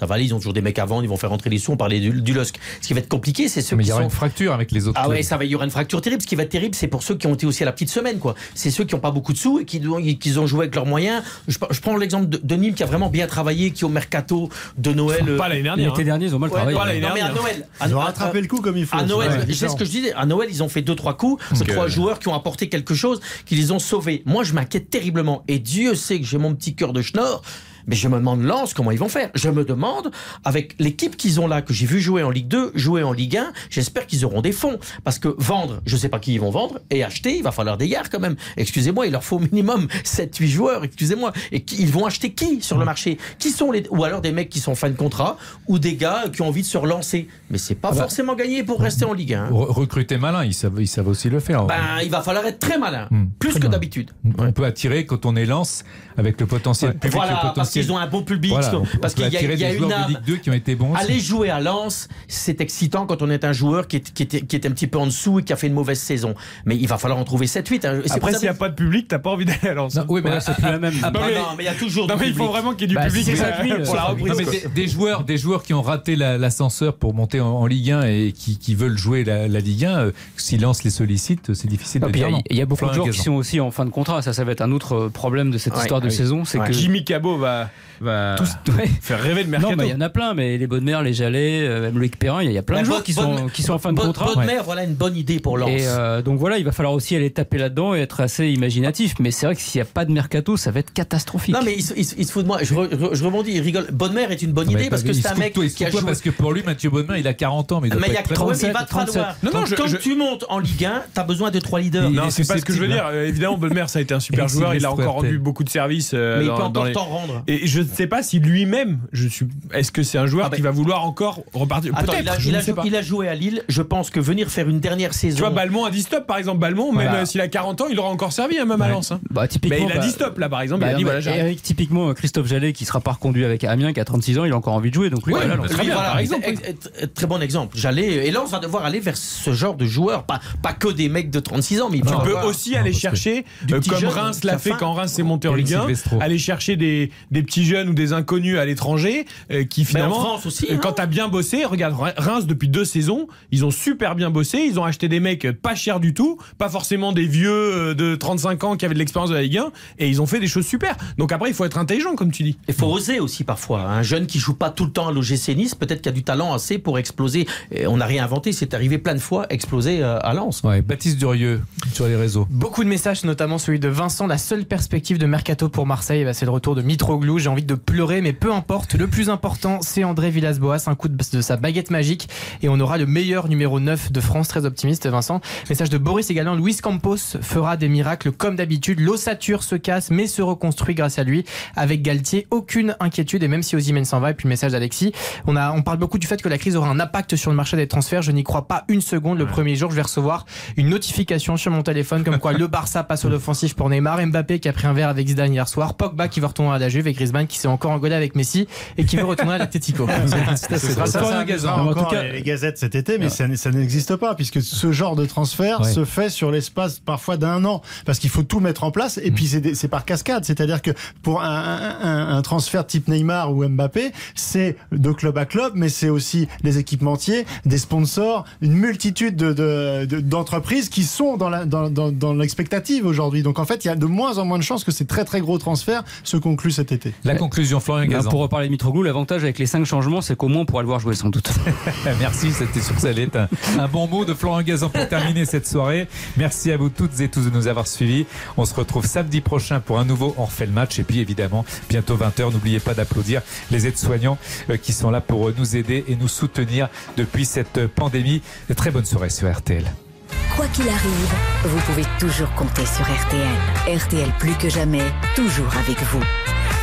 valait, ils ont toujours des mecs à vendre, ils vont faire rentrer les sous, on parlait du, du L O S C. Ce qui va être compliqué, c'est ceux mais qui il y aura sont... une fracture avec les autres. Ah clubs. ouais, ça va, il y aura une fracture terrible. Ce qui va être terrible, c'est pour ceux qui ont été aussi à la petite semaine, quoi. C'est ceux qui n'ont pas beaucoup de sous et qui, qui ont joué avec leurs moyens. Je, je prends l'exemple de, de Nîmes qui a vraiment bien travaillé, qui au mercato de Noël. Pas l'année dernière. L'été dernier, ils ont mal Ouais, travaillé. pas l'année dernière. Non, mais à Noël. Ils ont rattrapé le coup comme il faut. À Noël, Ouais, c'est ce que je disais. À Noël, ils ont fait deux, trois coups. C'est Okay. trois joueurs qui ont apporté quelque chose, qui les ont sauvés. Moi, je m'inquiète terriblement. Et Dieu sait que j'ai mon petit cœur de schnorr. Mais je me demande Lens comment ils vont faire. Je me demande, avec l'équipe qu'ils ont là, que j'ai vu jouer en Ligue deux, jouer en Ligue un, j'espère qu'ils auront des fonds. Parce que vendre, je sais pas qui ils vont vendre, et acheter, il va falloir des yards quand même. Excusez-moi, il leur faut au minimum sept huit joueurs, excusez-moi. Et qui, ils vont acheter qui sur le marché? Qui sont les, ou alors des mecs qui sont fin de contrat, ou des gars qui ont envie de se relancer. Mais c'est pas ah bah, forcément gagné pour rester en Ligue un. Hein. Recruter malin, ils savent, ils savent aussi le faire. Ben, il va falloir être très malin. Mmh, plus très que d'habitude. On peut attirer quand on est Lens avec le potentiel ouais. public. Voilà, le potentiel... parce qu'ils ont un bon public. Voilà, parce qu'il y a, il y a une âme. De Ligue deux qui ont été bons. Aller jouer à Lens, c'est excitant quand on est un joueur qui est, qui, est, qui est un petit peu en dessous et qui a fait une mauvaise saison. Mais il va falloir en trouver sept huit. Hein. Après, s'il n'y a pas de public, t'as pas envie d'aller à Lens. Non, oui, mais là, c'est plus la même. Ah, non, mais, non, mais il y a toujours. Non, du mais public. il faut vraiment qu'il y ait du bah, public ça, pour, pour la reprise. Non, mais des, des joueurs, des joueurs qui ont raté la, l'ascenseur pour monter en, en Ligue un et qui, qui veulent jouer la, la Ligue un, euh, si Lens les sollicite, c'est difficile non, de dire non. Il y a beaucoup de joueurs qui sont aussi en fin de contrat. Ça, ça va être un autre problème de cette ouais, histoire de oui. saison. C'est ouais. que Jimmy Cabot va, va tous, ouais. faire rêver le mercato. Non, mais il y en a plein, mais les Bodmer, les Jalais, euh, même Loïc Perrin, il y, y a plein bah, de joueurs qui sont, bonne, qui sont en fin de bonne, contrat. Bodmer, ouais. Voilà une bonne idée pour Lens. Et euh, donc voilà, il va falloir aussi aller taper là-dedans et être assez imaginatif. Mais c'est vrai que s'il n'y a pas de mercato, ça va être catastrophique. Non, mais il, il, il se fout de moi. Je, re, je rebondis, il rigole. Bodmer est une bonne non, idée parce que c'est un mec toi, qui a joué. Parce que pour lui, Mathieu Bodmer, il a quarante ans, mais il doit mais pas il, être ouais, trente-sept, il va te falloir. Non, non, je, quand je... tu montes en Ligue un, t'as besoin de trois leaders. Non, c'est pas ce que je veux dire. Évidemment, Bodmer, ça a été un super joueur. Il a encore rendu beaucoup de services. Mais il peut encore t'en rendre. Et je ne sais pas si lui-même, je suis. Est-ce que c'est un joueur ah bah, qui va vouloir encore repartir? Attends, peut-être. Il a, je il, ne a sais jou- pas. il a joué à Lille. Je pense que venir faire une dernière saison. Tu vois, Balmont a dit stop, par exemple. Balmont, voilà. Même s'il a quarante ans, il aura encore servi, hein, même à Lens. Hein. Bah, typiquement, mais il a bah, dit stop là, par exemple. Bah, il a dit bah, voilà. J'arrête. Avec typiquement Christophe Jallet qui sera pas reconduit avec Amiens, qui a trente-six ans, il a encore envie de jouer. Donc lui, ouais, voilà, lui, bien, voilà par exemple. Très bon exemple. Jallet et Lens va devoir aller vers ce genre de joueurs, pas pas que des mecs de trente-six ans, mais tu peux aussi aller chercher, comme Reims l'a fait quand Reims s'est monté en Ligue un, aller chercher des des petits jeunes ou des inconnus à l'étranger qui finalement, France aussi, quand t'as bien bossé, regarde Reims depuis deux saisons, ils ont super bien bossé, ils ont acheté des mecs pas chers du tout, pas forcément des vieux de trente-cinq ans qui avaient de l'expérience de la Ligue un, et ils ont fait des choses super. Donc après, il faut être intelligent, comme tu dis. Il faut oser aussi parfois. Un jeune qui joue pas tout le temps à l'O G C Nice, peut-être qu'il a du talent assez pour exploser. Et on n'a rien inventé, c'est arrivé plein de fois, exploser à Lens. Ouais, Baptiste Durieux sur les réseaux. Beaucoup de messages, notamment celui de Vincent. La seule perspective de mercato pour Marseille, bah, c'est le retour de Mitroglou. J'ai envie de pleurer, mais peu importe. Le plus important, c'est André Villas-Boas, un coup de, de sa baguette magique, et on aura le meilleur numéro neuf de France. Très optimiste, Vincent. Message de Boris également. Luis Campos fera des miracles comme d'habitude. L'ossature se casse, mais se reconstruit grâce à lui. Avec Galtier, aucune inquiétude, et même si Osimhen s'en va. Et puis le message d'Alexis. On a, on parle beaucoup du fait que la crise aura un impact sur le marché des transferts. Je n'y crois pas une seconde. Le ouais. premier jour, je vais recevoir une notification sur mon téléphone comme quoi le Barça passe à l'offensif pour Neymar, Mbappé qui a pris un verre avec Zidane hier soir, Pogba qui veut retourner à la Juve et Griezmann qui s'est encore engueulé avec Messi et qui veut retourner à l'Atlético. C'est ça, ça, ça, ça encore en tout cas, les, les gazettes cet été, mais ouais. ça, ça n'existe pas puisque ce genre de transfert ouais. se fait sur l'espace parfois d'un an parce qu'il faut tout mettre en place et mmh. puis c'est, c'est par cascade, c'est-à-dire que pour un, un, un transfert type Neymar ou Mbappé, c'est de club à club, mais c'est aussi des équipementiers, des sponsors, une multitude de, de, de, d'entreprises qui sont dans, la, dans, dans, dans l'expectative aujourd'hui. Donc en fait, il y a de moins en moins de chances que ces très très gros transferts se concluent cet été. La conclusion, Florian Gazan. Pour reparler de Mitroglou, l'avantage avec les cinq changements, c'est qu'au moins on pourra le voir jouer sans doute. Merci, c'était sûr que ça allait être un, un bon mot de Florian Gazan pour terminer cette soirée. Merci à vous toutes et tous de nous avoir suivis. On se retrouve samedi prochain pour un nouveau On refait le match. Et puis évidemment, bientôt vingt heures, n'oubliez pas d'applaudir les aides-soignants qui sont là pour nous aider et nous soutenir depuis cette pandémie. Très bonne soirée sur R T L. Quoi qu'il arrive, vous pouvez toujours compter sur R T L. R T L plus que jamais, toujours avec vous.